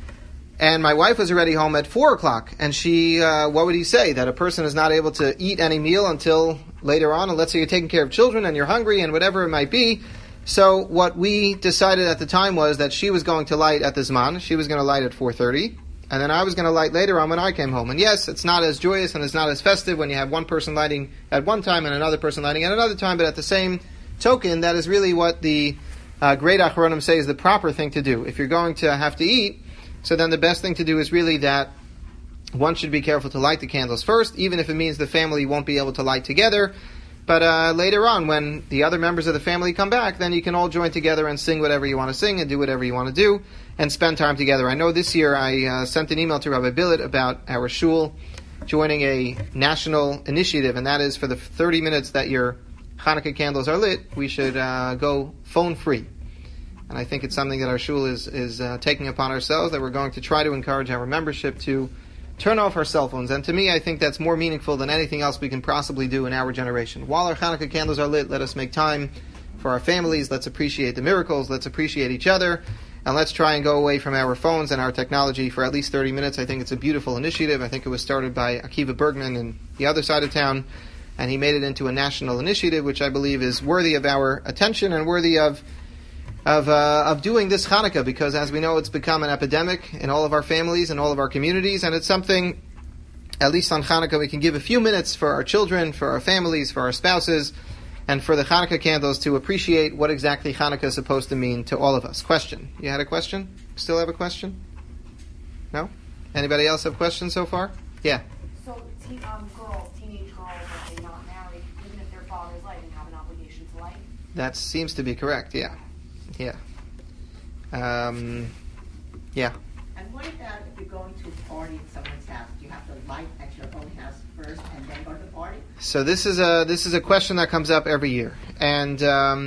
And my wife was already home at 4 o'clock. And she, what would he say? That a person is not able to eat any meal until later on. And let's say you're taking care of children and you're hungry and whatever it might be. So what we decided at the time was that she was going to light at the Zman. She was going to light at 4:30. And then I was going to light later on when I came home. And yes, it's not as joyous and it's not as festive when you have one person lighting at one time and another person lighting at another time. But at the same token, that is really what the great Achronim say is the proper thing to do. If you're going to have to eat, so then the best thing to do is really that one should be careful to light the candles first, even if it means the family won't be able to light together. But later on, when the other members of the family come back, then you can all join together and sing whatever you want to sing and do whatever you want to do and spend time together. I know this year I sent an email to Rabbi Billet about our shul joining a national initiative, and that is for the 30 minutes that your Hanukkah candles are lit, we should go phone-free. And I think it's something that our shul is taking upon ourselves, that we're going to try to encourage our membership to turn off our cell phones. And to me, I think that's more meaningful than anything else we can possibly do in our generation. While our Hanukkah candles are lit, let us make time for our families. Let's appreciate the miracles. Let's appreciate each other. And let's try and go away from our phones and our technology for at least 30 minutes. I think it's a beautiful initiative. I think it was started by Akiva Bergman in the other side of town. And he made it into a national initiative, which I believe is worthy of our attention and worthy of doing this Hanukkah, because as we know, it's become an epidemic in all of our families and all of our communities, and it's something, at least on Hanukkah, we can give a few minutes for our children, for our families, for our spouses, and for the Hanukkah candles to appreciate what exactly Hanukkah is supposed to mean to all of us. Question? You had a question? Still have a question? No? Anybody else have questions so far? Yeah. So teenage girls, if they're not married, even if their father's lighting, have an obligation to light? That seems to be correct, yeah. Yeah. Yeah. And point out if you're going to a party at someone's house, do you have to light at your own house first and then go to the party? So this is a question that comes up every year, and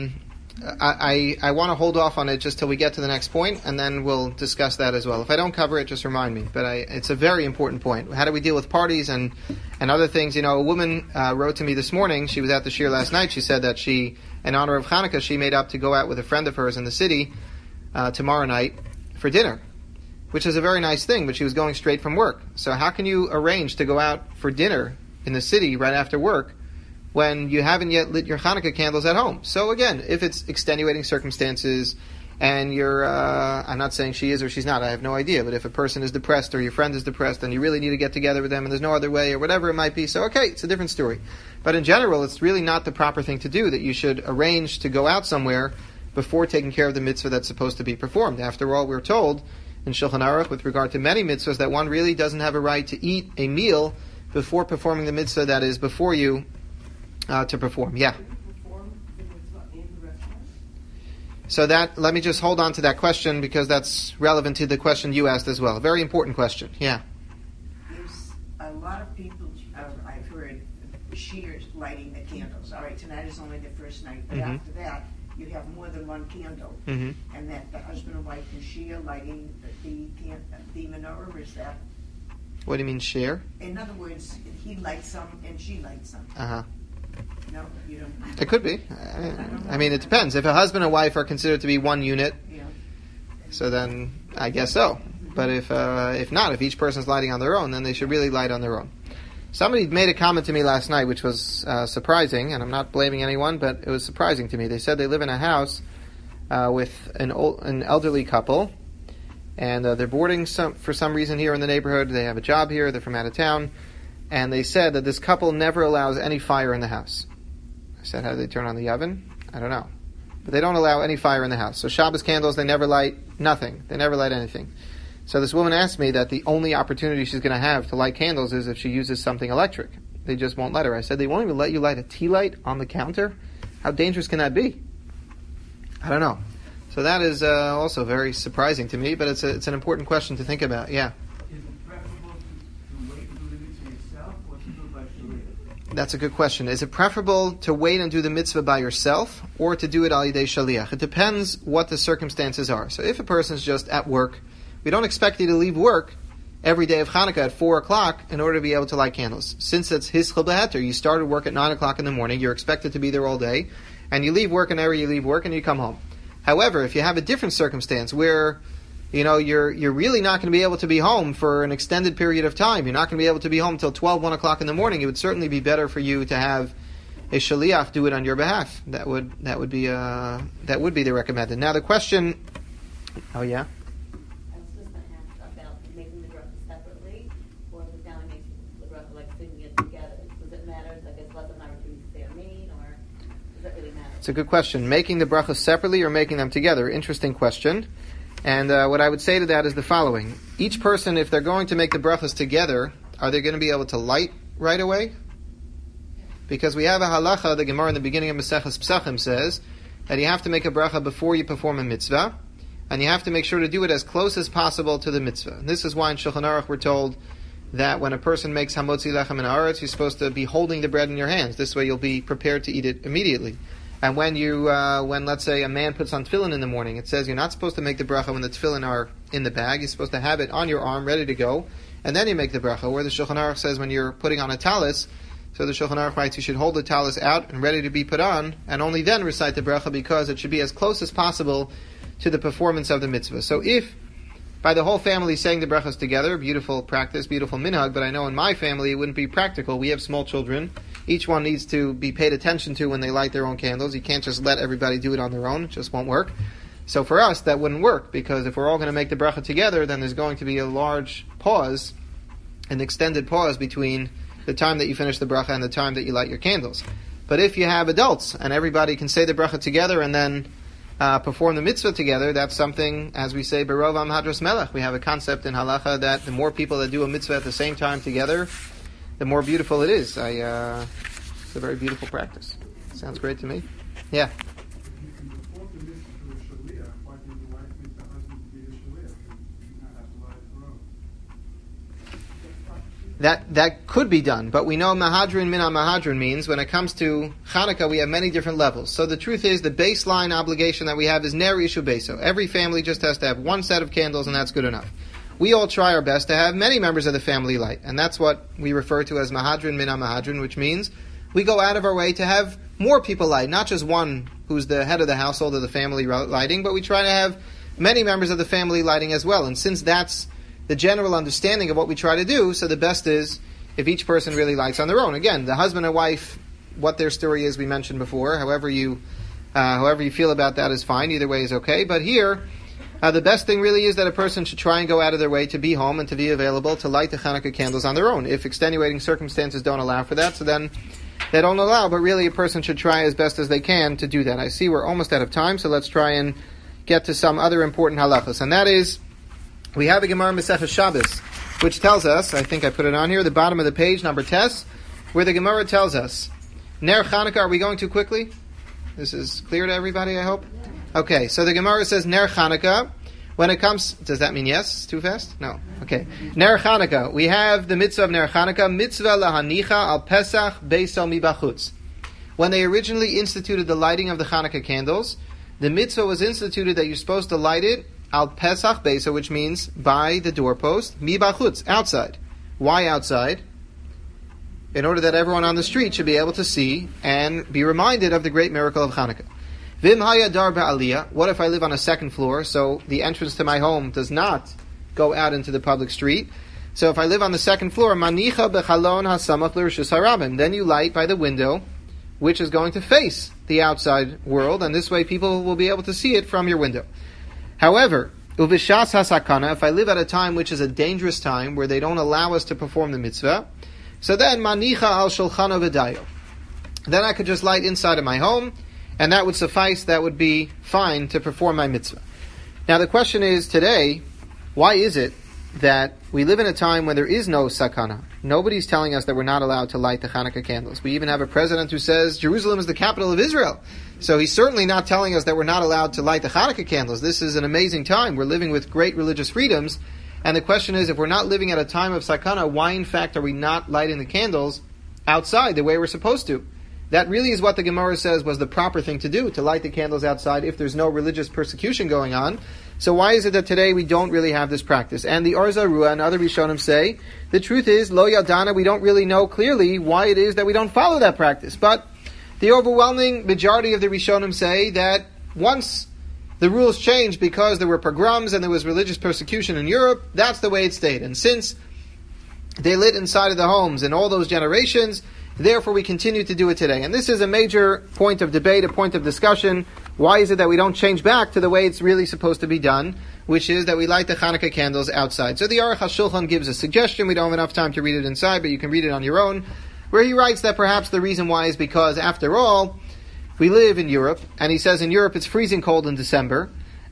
I want to hold off on it just till we get to the next point, and then we'll discuss that as well. If I don't cover it, just remind me. But it's a very important point. How do we deal with parties and other things? You know, a woman wrote to me this morning. She was at the shir last night. She said that she, in honor of Hanukkah, she made up to go out with a friend of hers in the city tomorrow night for dinner, which is a very nice thing, but she was going straight from work. So how can you arrange to go out for dinner in the city right after work when you haven't yet lit your Hanukkah candles at home? So again, if it's extenuating circumstances and you're, I'm not saying she is or she's not, I have no idea, but if a person is depressed or your friend is depressed and you really need to get together with them and there's no other way or whatever it might be, so okay, it's a different story. But in general, it's really not the proper thing to do, that you should arrange to go out somewhere before taking care of the mitzvah that's supposed to be performed. After all, we're told in Shulchan Aruch with regard to many mitzvahs that one really doesn't have a right to eat a meal before performing the mitzvah that is before you to perform. Yeah. So let me just hold on to that question because that's relevant to the question you asked as well. A very important question. Yeah. There's a lot of people, I've heard, shears lighting the candles. All right, tonight is only the first night, but after that, you have more than one candle. And that the husband and wife can share lighting the menorah, is that? What do you mean share? In other words, he lights some and she lights some. No, you don't. It could be. I mean, it depends. If a husband and wife are considered to be one unit, so then I guess so. But if not, if each person's lighting on their own, then they should really light on their own. Somebody made a comment to me last night, which was surprising, and I'm not blaming anyone, but it was surprising to me. They said they live in a house with an elderly couple, and they're boarding for some reason here in the neighborhood. They have a job here. They're from out of town. And they said that this couple never allows any fire in the house. I said, how do they turn on the oven? I don't know. But they don't allow any fire in the house. So Shabbos candles, they never light nothing. They never light anything. So this woman asked me that the only opportunity she's going to have to light candles is if she uses something electric. They just won't let her. I said, they won't even let you light a tea light on the counter? How dangerous can that be? I don't know. So that is also very surprising to me, but it's an important question to think about. Yeah. That's a good question. Is it preferable to wait and do the mitzvah by yourself or to do it al yidei shaliach? It depends what the circumstances are. So if a person's just at work, we don't expect you to leave work every day of Hanukkah at 4 o'clock in order to be able to light candles. Since it's hischel b'heter, you started work at 9 o'clock in the morning, you're expected to be there all day, and you leave work whenever you leave work and you come home. However, if you have a different circumstance where you're really not going to be able to be home for an extended period of time. You're not going to be able to be home till 12, 1 o'clock in the morning. It would certainly be better for you to have a shaliach do it on your behalf. That would be the recommended. Now the question, oh yeah? I was just going to ask about making the bracha separately, or the family makes the bracha like singing it together. Does it matter? Like it's less of an opportunity to say Amen, or does that really matter? It's a good question. Making the bracha separately or making them together? Interesting question. And what I would say to that is the following. Each person, if they're going to make the brachas together, are they going to be able to light right away? Because we have a halacha, the Gemara in the beginning of Maseches Pesachim says, that you have to make a bracha before you perform a mitzvah, and you have to make sure to do it as close as possible to the mitzvah. And this is why in Shulchan Aruch we're told that when a person makes hamotzi lechem min haaretz, you're supposed to be holding the bread in your hands. This way you'll be prepared to eat it immediately. And when let's say a man puts on tefillin in the morning, it says you're not supposed to make the bracha when the tefillin are in the bag. You're supposed to have it on your arm, ready to go, and then you make the bracha. Where the Shulchan Aruch says when you're putting on a talis, so the Shulchan Aruch writes you should hold the talis out and ready to be put on, and only then recite the bracha because it should be as close as possible to the performance of the mitzvah. So if by the whole family saying the brachas together, beautiful practice, beautiful minhag, but I know in my family it wouldn't be practical. We have small children. Each one needs to be paid attention to when they light their own candles. You can't just let everybody do it on their own. It just won't work. So for us, that wouldn't work, because if we're all going to make the bracha together, then there's going to be a large pause, an extended pause between the time that you finish the bracha and the time that you light your candles. But if you have adults, and everybody can say the bracha together and then perform the mitzvah together, that's something, as we say, Berov Am Hadras Melech. We have a concept in halacha that the more people that do a mitzvah at the same time together, the more beautiful it is. It's a very beautiful practice. Sounds great to me. Yeah. If you can perform the mitzvah to a shaliach, why did the wife make the husband be a shaliach? You not have to lie for that could be done. But we know Mahadrin Min Mahadrin means when it comes to Hanukkah, we have many different levels. So the truth is, the baseline obligation that we have is Ner Ishu Beso. Every family just has to have one set of candles, and that's good enough. We all try our best to have many members of the family light, and that's what we refer to as Mahadrin Min Mahadrin, which means we go out of our way to have more people light, not just one who's the head of the household or the family lighting, but we try to have many members of the family lighting as well. And since that's the general understanding of what we try to do, so the best is if each person really lights on their own. Again, the husband and wife, what their story is, we mentioned before. However you feel about that is fine. Either way is okay. But here, the best thing really is that a person should try and go out of their way to be home and to be available to light the Hanukkah candles on their own. If extenuating circumstances don't allow for that, so then they don't allow. But really, a person should try as best as they can to do that. I see we're almost out of time, so let's try and get to some other important halachas. And that is, we have a Gemara Masechah Shabbos, which tells us, I think I put it on here, the bottom of the page, number Tes, where the Gemara tells us, Ner Chanukah, are we going too quickly? This is clear to everybody, I hope? Okay, so the Gemara says, Ner Chanukah, when it comes, does that mean yes? Too fast? No. Okay. Ner Chanukah, we have the mitzvah of Ner Chanukah, mitzvah lahanicha al Pesach beiso mibachutz. When they originally instituted the lighting of the Chanukah candles, the mitzvah was instituted that you're supposed to light it al Pesach Beisa, which means by the doorpost, mi bachutz, outside. Why outside? In order that everyone on the street should be able to see and be reminded of the great miracle of Hanukkah. Vim haya dar ba'aliyah, what if I live on a second floor, so the entrance to my home does not go out into the public street? So if I live on the second floor, manicha bechalon hasamach l'rishus harabim, then you light by the window, which is going to face the outside world, and this way people will be able to see it from your window. However, uvishas hasakana, if I live at a time which is a dangerous time, where they don't allow us to perform the mitzvah, so then manicha al shulchana v'dayo. Then I could just light inside of my home, and that would suffice, that would be fine to perform my mitzvah. Now the question is, today, why is it that we live in a time when there is no sakana? Nobody's telling us that we're not allowed to light the Hanukkah candles. We even have a president who says Jerusalem is the capital of Israel. So he's certainly not telling us that we're not allowed to light the Hanukkah candles. This is an amazing time. We're living with great religious freedoms. And the question is, if we're not living at a time of sakana, why in fact are we not lighting the candles outside the way we're supposed to? That really is what the Gemara says was the proper thing to do, to light the candles outside if there's no religious persecution going on. So why is it that today we don't really have this practice? And the Or Zarua and other Rishonim say, the truth is, Lo Yadana, we don't really know clearly why it is that we don't follow that practice. But the overwhelming majority of the Rishonim say that once the rules changed because there were pogroms and there was religious persecution in Europe, that's the way it stayed. And since they lit inside of the homes in all those generations, therefore we continue to do it today. And this is a major point of debate, a point of discussion. Why is it that we don't change back to the way it's really supposed to be done, which is that we light the Hanukkah candles outside? So the Aruch HaShulchan gives a suggestion. We don't have enough time to read it inside, but you can read it on your own, where he writes that perhaps the reason why is because, after all, we live in Europe, and he says in Europe it's freezing cold in December,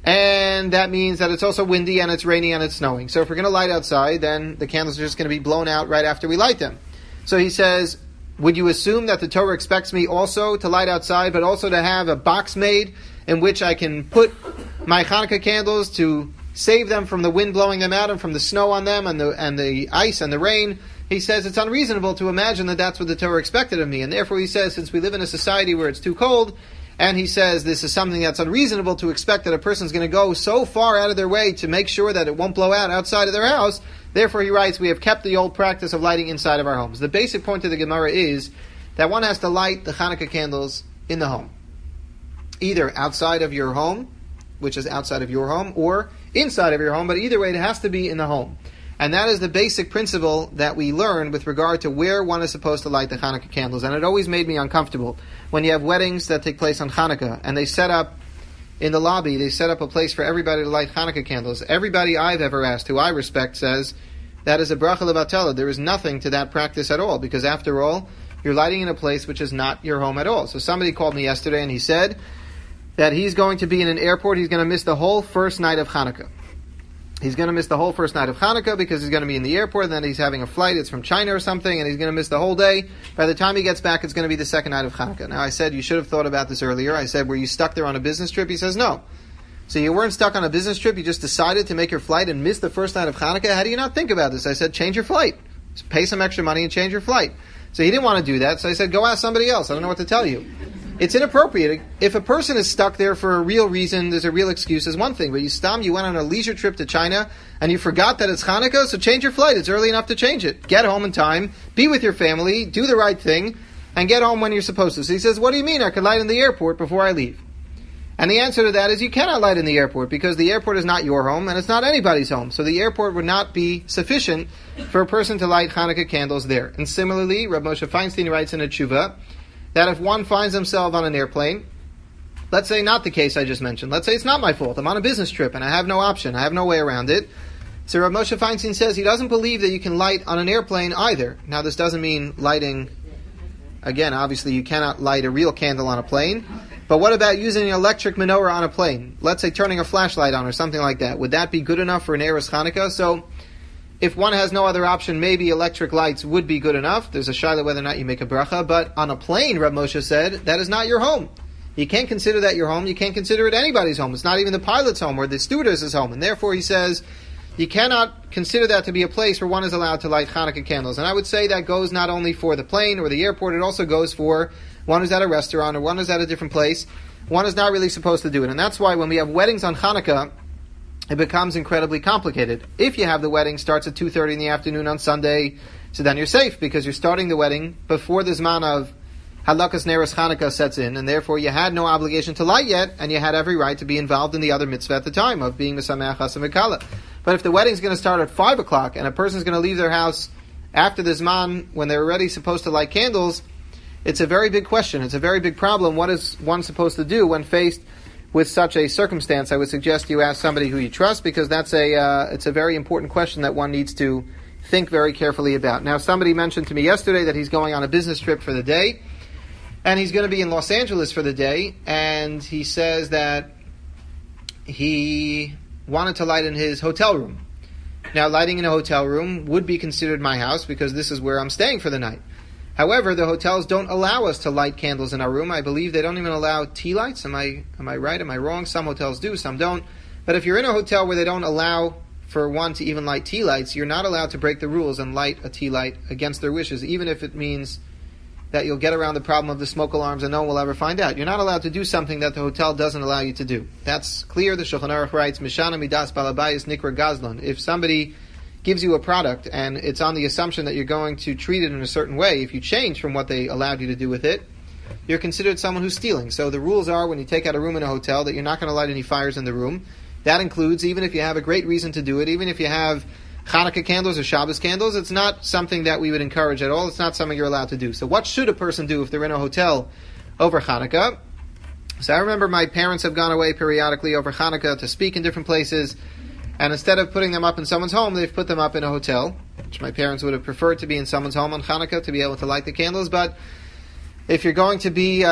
and that means that it's also windy and it's rainy and it's snowing. So if we're going to light outside, then the candles are just going to be blown out right after we light them. So he says, would you assume that the Torah expects me also to light outside, but also to have a box made in which I can put my Hanukkah candles to save them from the wind blowing them out and from the snow on them and the ice and the rain? He says it's unreasonable to imagine that that's what the Torah expected of me. And therefore he says, since we live in a society where it's too cold, and he says this is something that's unreasonable to expect that a person's going to go so far out of their way to make sure that it won't blow out outside of their house. Therefore, he writes, we have kept the old practice of lighting inside of our homes. The basic point of the Gemara is that one has to light the Hanukkah candles in the home. Either outside of your home, which is outside of your home, or inside of your home, but either way, it has to be in the home. And that is the basic principle that we learn with regard to where one is supposed to light the Hanukkah candles. And it always made me uncomfortable when you have weddings that take place on Hanukkah, and they set up in the lobby, they set up a place for everybody to light Hanukkah candles. Everybody I've ever asked, who I respect, says that is a bracha levatela. There is nothing to that practice at all, because after all, you're lighting in a place which is not your home at all. So somebody called me yesterday and he said that he's going to be in an airport, he's going to miss the whole first night of Hanukkah. He's going to miss the whole first night of Hanukkah because he's going to be in the airport, and then he's having a flight, it's from China or something, and he's going to miss the whole day. By the time he gets back, it's going to be the second night of Hanukkah. Now I said, you should have thought about this earlier. I said, were you stuck there on a business trip? He says, no. So you weren't stuck on a business trip, you just decided to make your flight and miss the first night of Hanukkah? How do you not think about this? I said, change your flight. pay some extra money and change your flight. So he didn't want to do that, so I said, go ask somebody else. I don't know what to tell you. It's inappropriate. If a person is stuck there for a real reason, there's a real excuse, is one thing. But you went on a leisure trip to China, and you forgot that it's Hanukkah, so change your flight. It's early enough to change it. Get home in time, be with your family, do the right thing, and get home when you're supposed to. So he says, what do you mean I could light in the airport before I leave? And the answer to that is you cannot light in the airport, because the airport is not your home, and it's not anybody's home. So the airport would not be sufficient for a person to light Hanukkah candles there. And similarly, Rav Moshe Feinstein writes in a tshuva that if one finds himself on an airplane, let's say not the case I just mentioned, let's say it's not my fault, I'm on a business trip and I have no option, I have no way around it. So Rav Moshe Feinstein says he doesn't believe that you can light on an airplane either. Now this doesn't mean lighting, again, obviously you cannot light a real candle on a plane, but what about using an electric menorah on a plane? Let's say turning a flashlight on or something like that. Would that be good enough for an Erev Hanukkah? So if one has no other option, maybe electric lights would be good enough. There's a shaila whether or not you make a bracha, but on a plane, Rav Moshe said, that is not your home. You can't consider that your home. You can't consider it anybody's home. It's not even the pilot's home or the stewardess's home. And therefore, he says, you cannot consider that to be a place where one is allowed to light Hanukkah candles. And I would say that goes not only for the plane or the airport, it also goes for one who's at a restaurant or one who's at a different place. One is not really supposed to do it. And that's why when we have weddings on Hanukkah, it becomes incredibly complicated. If you have the wedding starts at 2:30 in the afternoon on Sunday, so then you're safe because you're starting the wedding before the Zman of Halakas Neres Chanukah sets in, and therefore you had no obligation to light yet, and you had every right to be involved in the other mitzvah at the time of being Mesameach Chasam V'Kala. But if the wedding's going to start at 5 o'clock and a person's going to leave their house after the Zman when they're already supposed to light candles, it's a very big question. It's a very big problem. What is one supposed to do when faced with such a circumstance? I would suggest you ask somebody who you trust, because that's it's a very important question that one needs to think very carefully about. Now, somebody mentioned to me yesterday that he's going on a business trip for the day, and he's going to be in Los Angeles for the day, and he says that he wanted to light in his hotel room. Now, lighting in a hotel room would be considered my house, because this is where I'm staying for the night. However, the hotels don't allow us to light candles in our room. I believe they don't even allow tea lights. Am I right? Am I wrong? Some hotels do, some don't. But if you're in a hotel where they don't allow for one to even light tea lights, you're not allowed to break the rules and light a tea light against their wishes, even if it means that you'll get around the problem of the smoke alarms and no one will ever find out. You're not allowed to do something that the hotel doesn't allow you to do. That's clear. The Shulchan Aruch writes, Mishana midas balabayis nikra gazlan. If somebody gives you a product and it's on the assumption that you're going to treat it in a certain way, if you change from what they allowed you to do with it, you're considered someone who's stealing. So the rules are, when you take out a room in a hotel, that you're not going to light any fires in the room. That includes, even if you have a great reason to do it, even if you have Hanukkah candles or Shabbos candles, it's not something that we would encourage at all. It's not something you're allowed to do. So what should a person do if they're in a hotel over Hanukkah? So I remember my parents have gone away periodically over Hanukkah to speak in different places, and instead of putting them up in someone's home, they've put them up in a hotel, which my parents would have preferred to be in someone's home on Hanukkah to be able to light the candles. But if you're going to be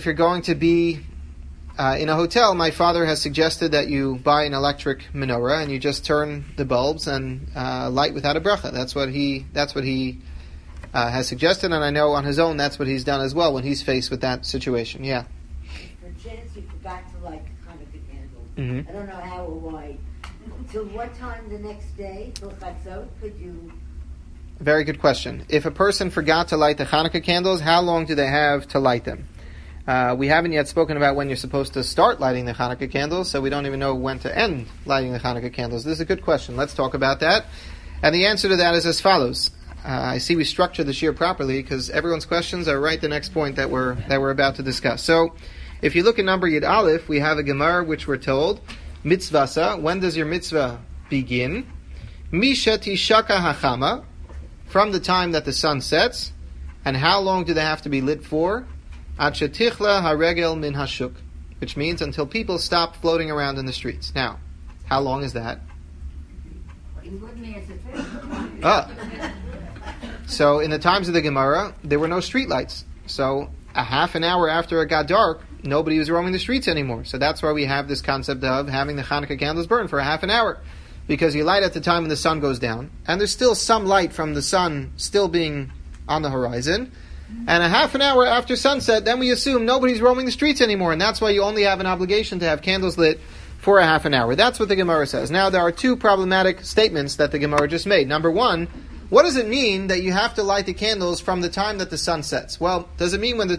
in a hotel, my father has suggested that you buy an electric menorah and you just turn the bulbs and light without a bracha. That's what he has suggested, and I know on his own that's what he's done as well when he's faced with that situation. Yeah. Perchance you forgot to light Hanukkah candles. Mm-hmm. I don't know how or why. Till what time the next day, till Chatzot, could you? Very good question. If a person forgot to light the Hanukkah candles, how long do they have to light them? We haven't yet spoken about when you're supposed to start lighting the Hanukkah candles, so we don't even know when to end lighting the Hanukkah candles. This is a good question. Let's talk about that. And the answer to that is as follows. I see we structured the shiur properly because everyone's questions are right the next point that we're about to discuss. So, if you look at number Yud Aleph, we have a Gemara which we're told, Mitzvasa, when does your mitzvah begin? Misheti shaka hachama, from the time that the sun sets. And how long do they have to be lit for? Ad shetichla haregel min hashuk, which means until people stop floating around in the streets. Now, how long is that? You wouldn't answer first. So in the times of the Gemara, there were no street lights. So a half an hour after it got dark, nobody was roaming the streets anymore. So that's why we have this concept of having the Hanukkah candles burn for a half an hour. Because you light at the time when the sun goes down, and there's still some light from the sun still being on the horizon. And a half an hour after sunset, then we assume nobody's roaming the streets anymore. And that's why you only have an obligation to have candles lit for a half an hour. That's what the Gemara says. Now, there are two problematic statements that the Gemara just made. Number one, what does it mean that you have to light the candles from the time that the sun sets? Well, does it mean when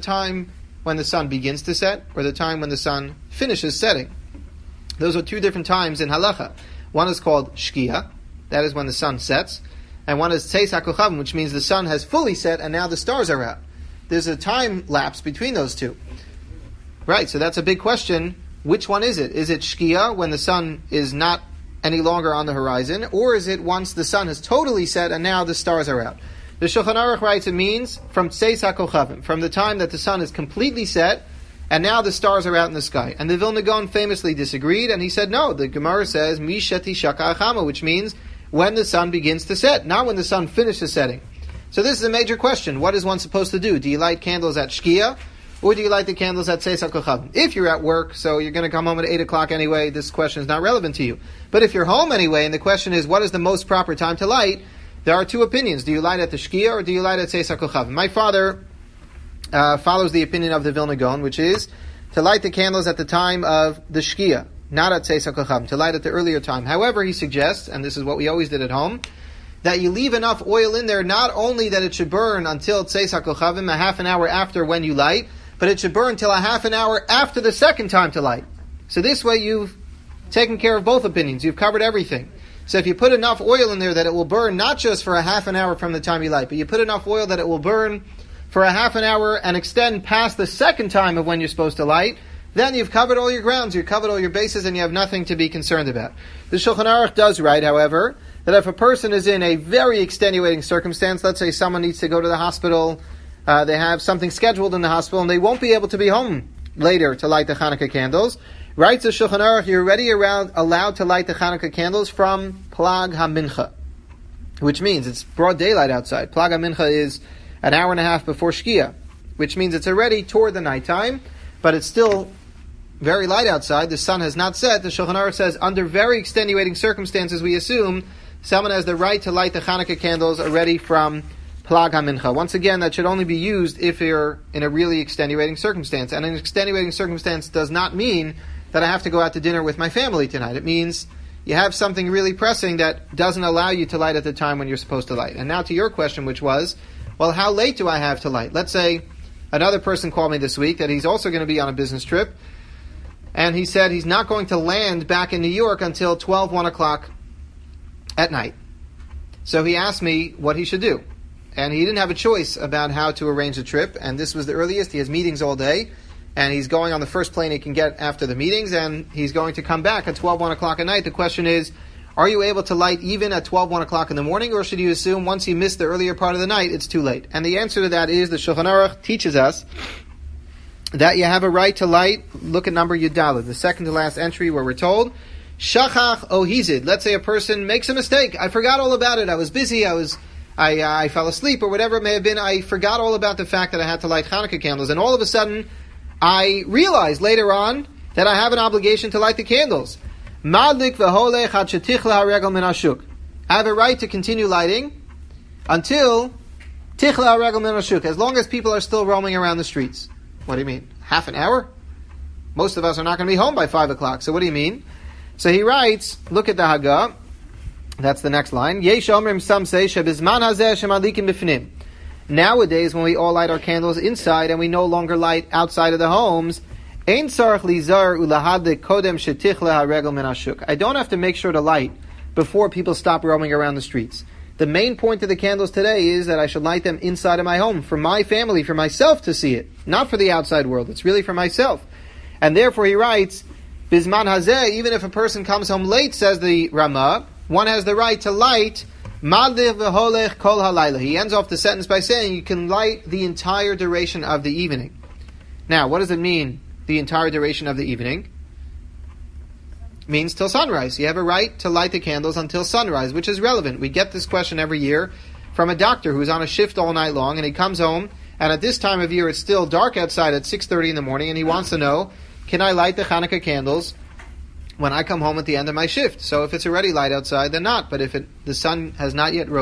the sun begins to set, or the time when the sun finishes setting? Those are two different times in halacha. One is called shkia, that is when the sun sets, and one is tzeis hakochavim, which means the sun has fully set and now the stars are out. There's a time lapse between those two. Right, so that's a big question. Which one is it? Is it shkia, when the sun is not any longer on the horizon, or is it once the sun has totally set and now the stars are out? The Shulchan Aruch writes it means from tzeis hakochavim, from the time that the sun is completely set and now the stars are out in the sky. And the Vilna Gaon famously disagreed, and he said no. The Gemara says misheti shaka achama, which means when the sun begins to set, not when the sun finishes setting. So this is a major question. What is one supposed to do? Do you light candles at shkia, or do you light the candles at tzeis hakochavim? If you're at work, so you're going to come home at 8 o'clock anyway, this question is not relevant to you. But if you're home anyway, and the question is, what is the most proper time to light? There are two opinions. Do you light at the shkia, or do you light at tzeis hakochavim? My father follows the opinion of the Vilna Gaon, which is to light the candles at the time of the shkia, not at tzeis hakochavim, to light at the earlier time. However, he suggests, and this is what we always did at home, that you leave enough oil in there, not only that it should burn until tzeis hakochavim, a half an hour after when you light, but it should burn till a half an hour after the second time to light. So this way you've taken care of both opinions. You've covered everything. So if you put enough oil in there that it will burn not just for a half an hour from the time you light, but you put enough oil that it will burn for a half an hour and extend past the second time of when you're supposed to light, then you've covered all your grounds, you've covered all your bases, and you have nothing to be concerned about. The Shulchan Aruch does write, however, that if a person is in a very extenuating circumstance, let's say someone needs to go to the hospital, they have something scheduled in the hospital, and they won't be able to be home later to light the Hanukkah candles, writes the Shulchan Aruch, you're already allowed to light the Hanukkah candles from Plag HaMincha, which means it's broad daylight outside. Plag HaMincha is an hour and a half before Shkia, which means it's already toward the nighttime, but it's still very light outside. The sun has not set. The Shulchan Aruch says, under very extenuating circumstances, we assume someone has the right to light the Hanukkah candles already from Plag HaMincha. Once again, that should only be used if you're in a really extenuating circumstance. And an extenuating circumstance does not mean that I have to go out to dinner with my family tonight. It means you have something really pressing that doesn't allow you to light at the time when you're supposed to light. And now to your question, which was, well, how late do I have to light? Let's say another person called me this week that he's also going to be on a business trip, and he said he's not going to land back in New York until 1 o'clock at night. So he asked me what he should do. And he didn't have a choice about how to arrange the trip, and this was the earliest. He has meetings all day, and he's going on the first plane he can get after the meetings, and he's going to come back at 1 o'clock at night. The question is, are you able to light even at 1 o'clock in the morning, or should you assume once you miss the earlier part of the night, it's too late? And the answer to that is, the Shulchan Aruch teaches us that you have a right to light. Look at number Yudalad, the second to last entry, where we're told, Shachach o hizid. Let's say a person makes a mistake. I forgot all about it. I was busy. I fell asleep, or whatever it may have been. I forgot all about the fact that I had to light Hanukkah candles, and all of a sudden, I realized later on that I have an obligation to light the candles. Madlik v'holech ad shetichla haregel min hashuk. I have a right to continue lighting until tichla haregel min hashuk, as long as people are still roaming around the streets. What do you mean? Half an hour? Most of us are not going to be home by 5 o'clock. So what do you mean? So he writes, look at the Haggah. That's the next line. Yesh omrim, some say, shebizman hazeh shemadlikim b'fnim. Nowadays, when we all light our candles inside and we no longer light outside of the homes, ein tzarich lizar ulahadlik kodem shetichla haregel min hashuk. I don't have to make sure to light before people stop roaming around the streets. The main point of the candles today is that I should light them inside of my home, for my family, for myself to see it, not for the outside world. It's really for myself. And therefore he writes, Bizman hazeh, even if a person comes home late, says the Ramah, one has the right to light Madliv v'holech kol halayla. He ends off the sentence by saying you can light the entire duration of the evening. Now, what does it mean, the entire duration of the evening? It means till sunrise. You have a right to light the candles until sunrise, which is relevant. We get this question every year from a doctor who's on a shift all night long, and he comes home, and at this time of year it's still dark outside at 6:30 in the morning, and he wants to know, can I light the Hanukkah candles when I come home at the end of my shift? So if it's already light outside, then not. But if the sun has not yet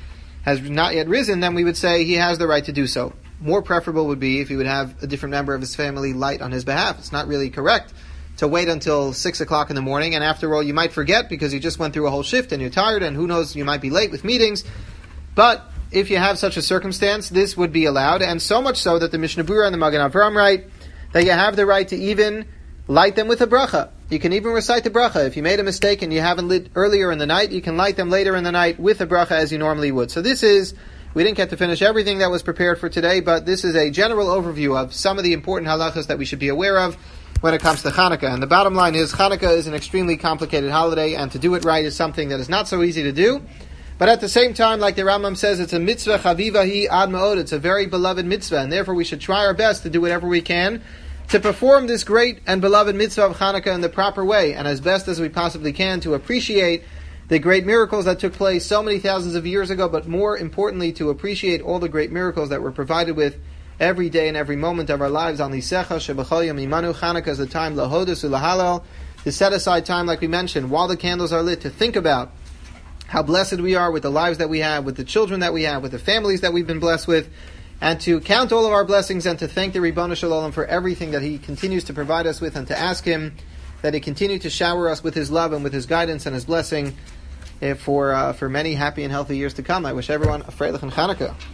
risen, then we would say he has the right to do so. More preferable would be if he would have a different member of his family light on his behalf. It's not really correct to wait until 6 o'clock in the morning, and after all, you might forget because you just went through a whole shift and you're tired, and who knows, you might be late with meetings. But if you have such a circumstance, this would be allowed, and so much so that the Mishnah Berurah and the Magen Avraham write that you have the right to even light them with a bracha. You can even recite the bracha. If you made a mistake and you haven't lit earlier in the night, you can light them later in the night with a bracha as you normally would. So this is, we didn't get to finish everything that was prepared for today, but this is a general overview of some of the important halachas that we should be aware of when it comes to Hanukkah. And the bottom line is, Hanukkah is an extremely complicated holiday, and to do it right is something that is not so easy to do. But at the same time, like the Rambam says, it's a mitzvah chavivahi ad ma'od. It's a very beloved mitzvah, and therefore we should try our best to do whatever we can to perform this great and beloved mitzvah of Hanukkah in the proper way, and as best as we possibly can to appreciate the great miracles that took place so many thousands of years ago, but more importantly, to appreciate all the great miracles that we're provided with every day and every moment of our lives on Lisecha Shebachol Yom Imanu. Hanukkah is a time lahodus ulahalal, to set aside time, like we mentioned, while the candles are lit, to think about how blessed we are with the lives that we have, with the children that we have, with the families that we've been blessed with, and to count all of our blessings and to thank the Ribono Shel Olam for everything that He continues to provide us with, and to ask Him that He continue to shower us with His love and with His guidance and His blessing for many happy and healthy years to come. I wish everyone a Freilich and Chanukah.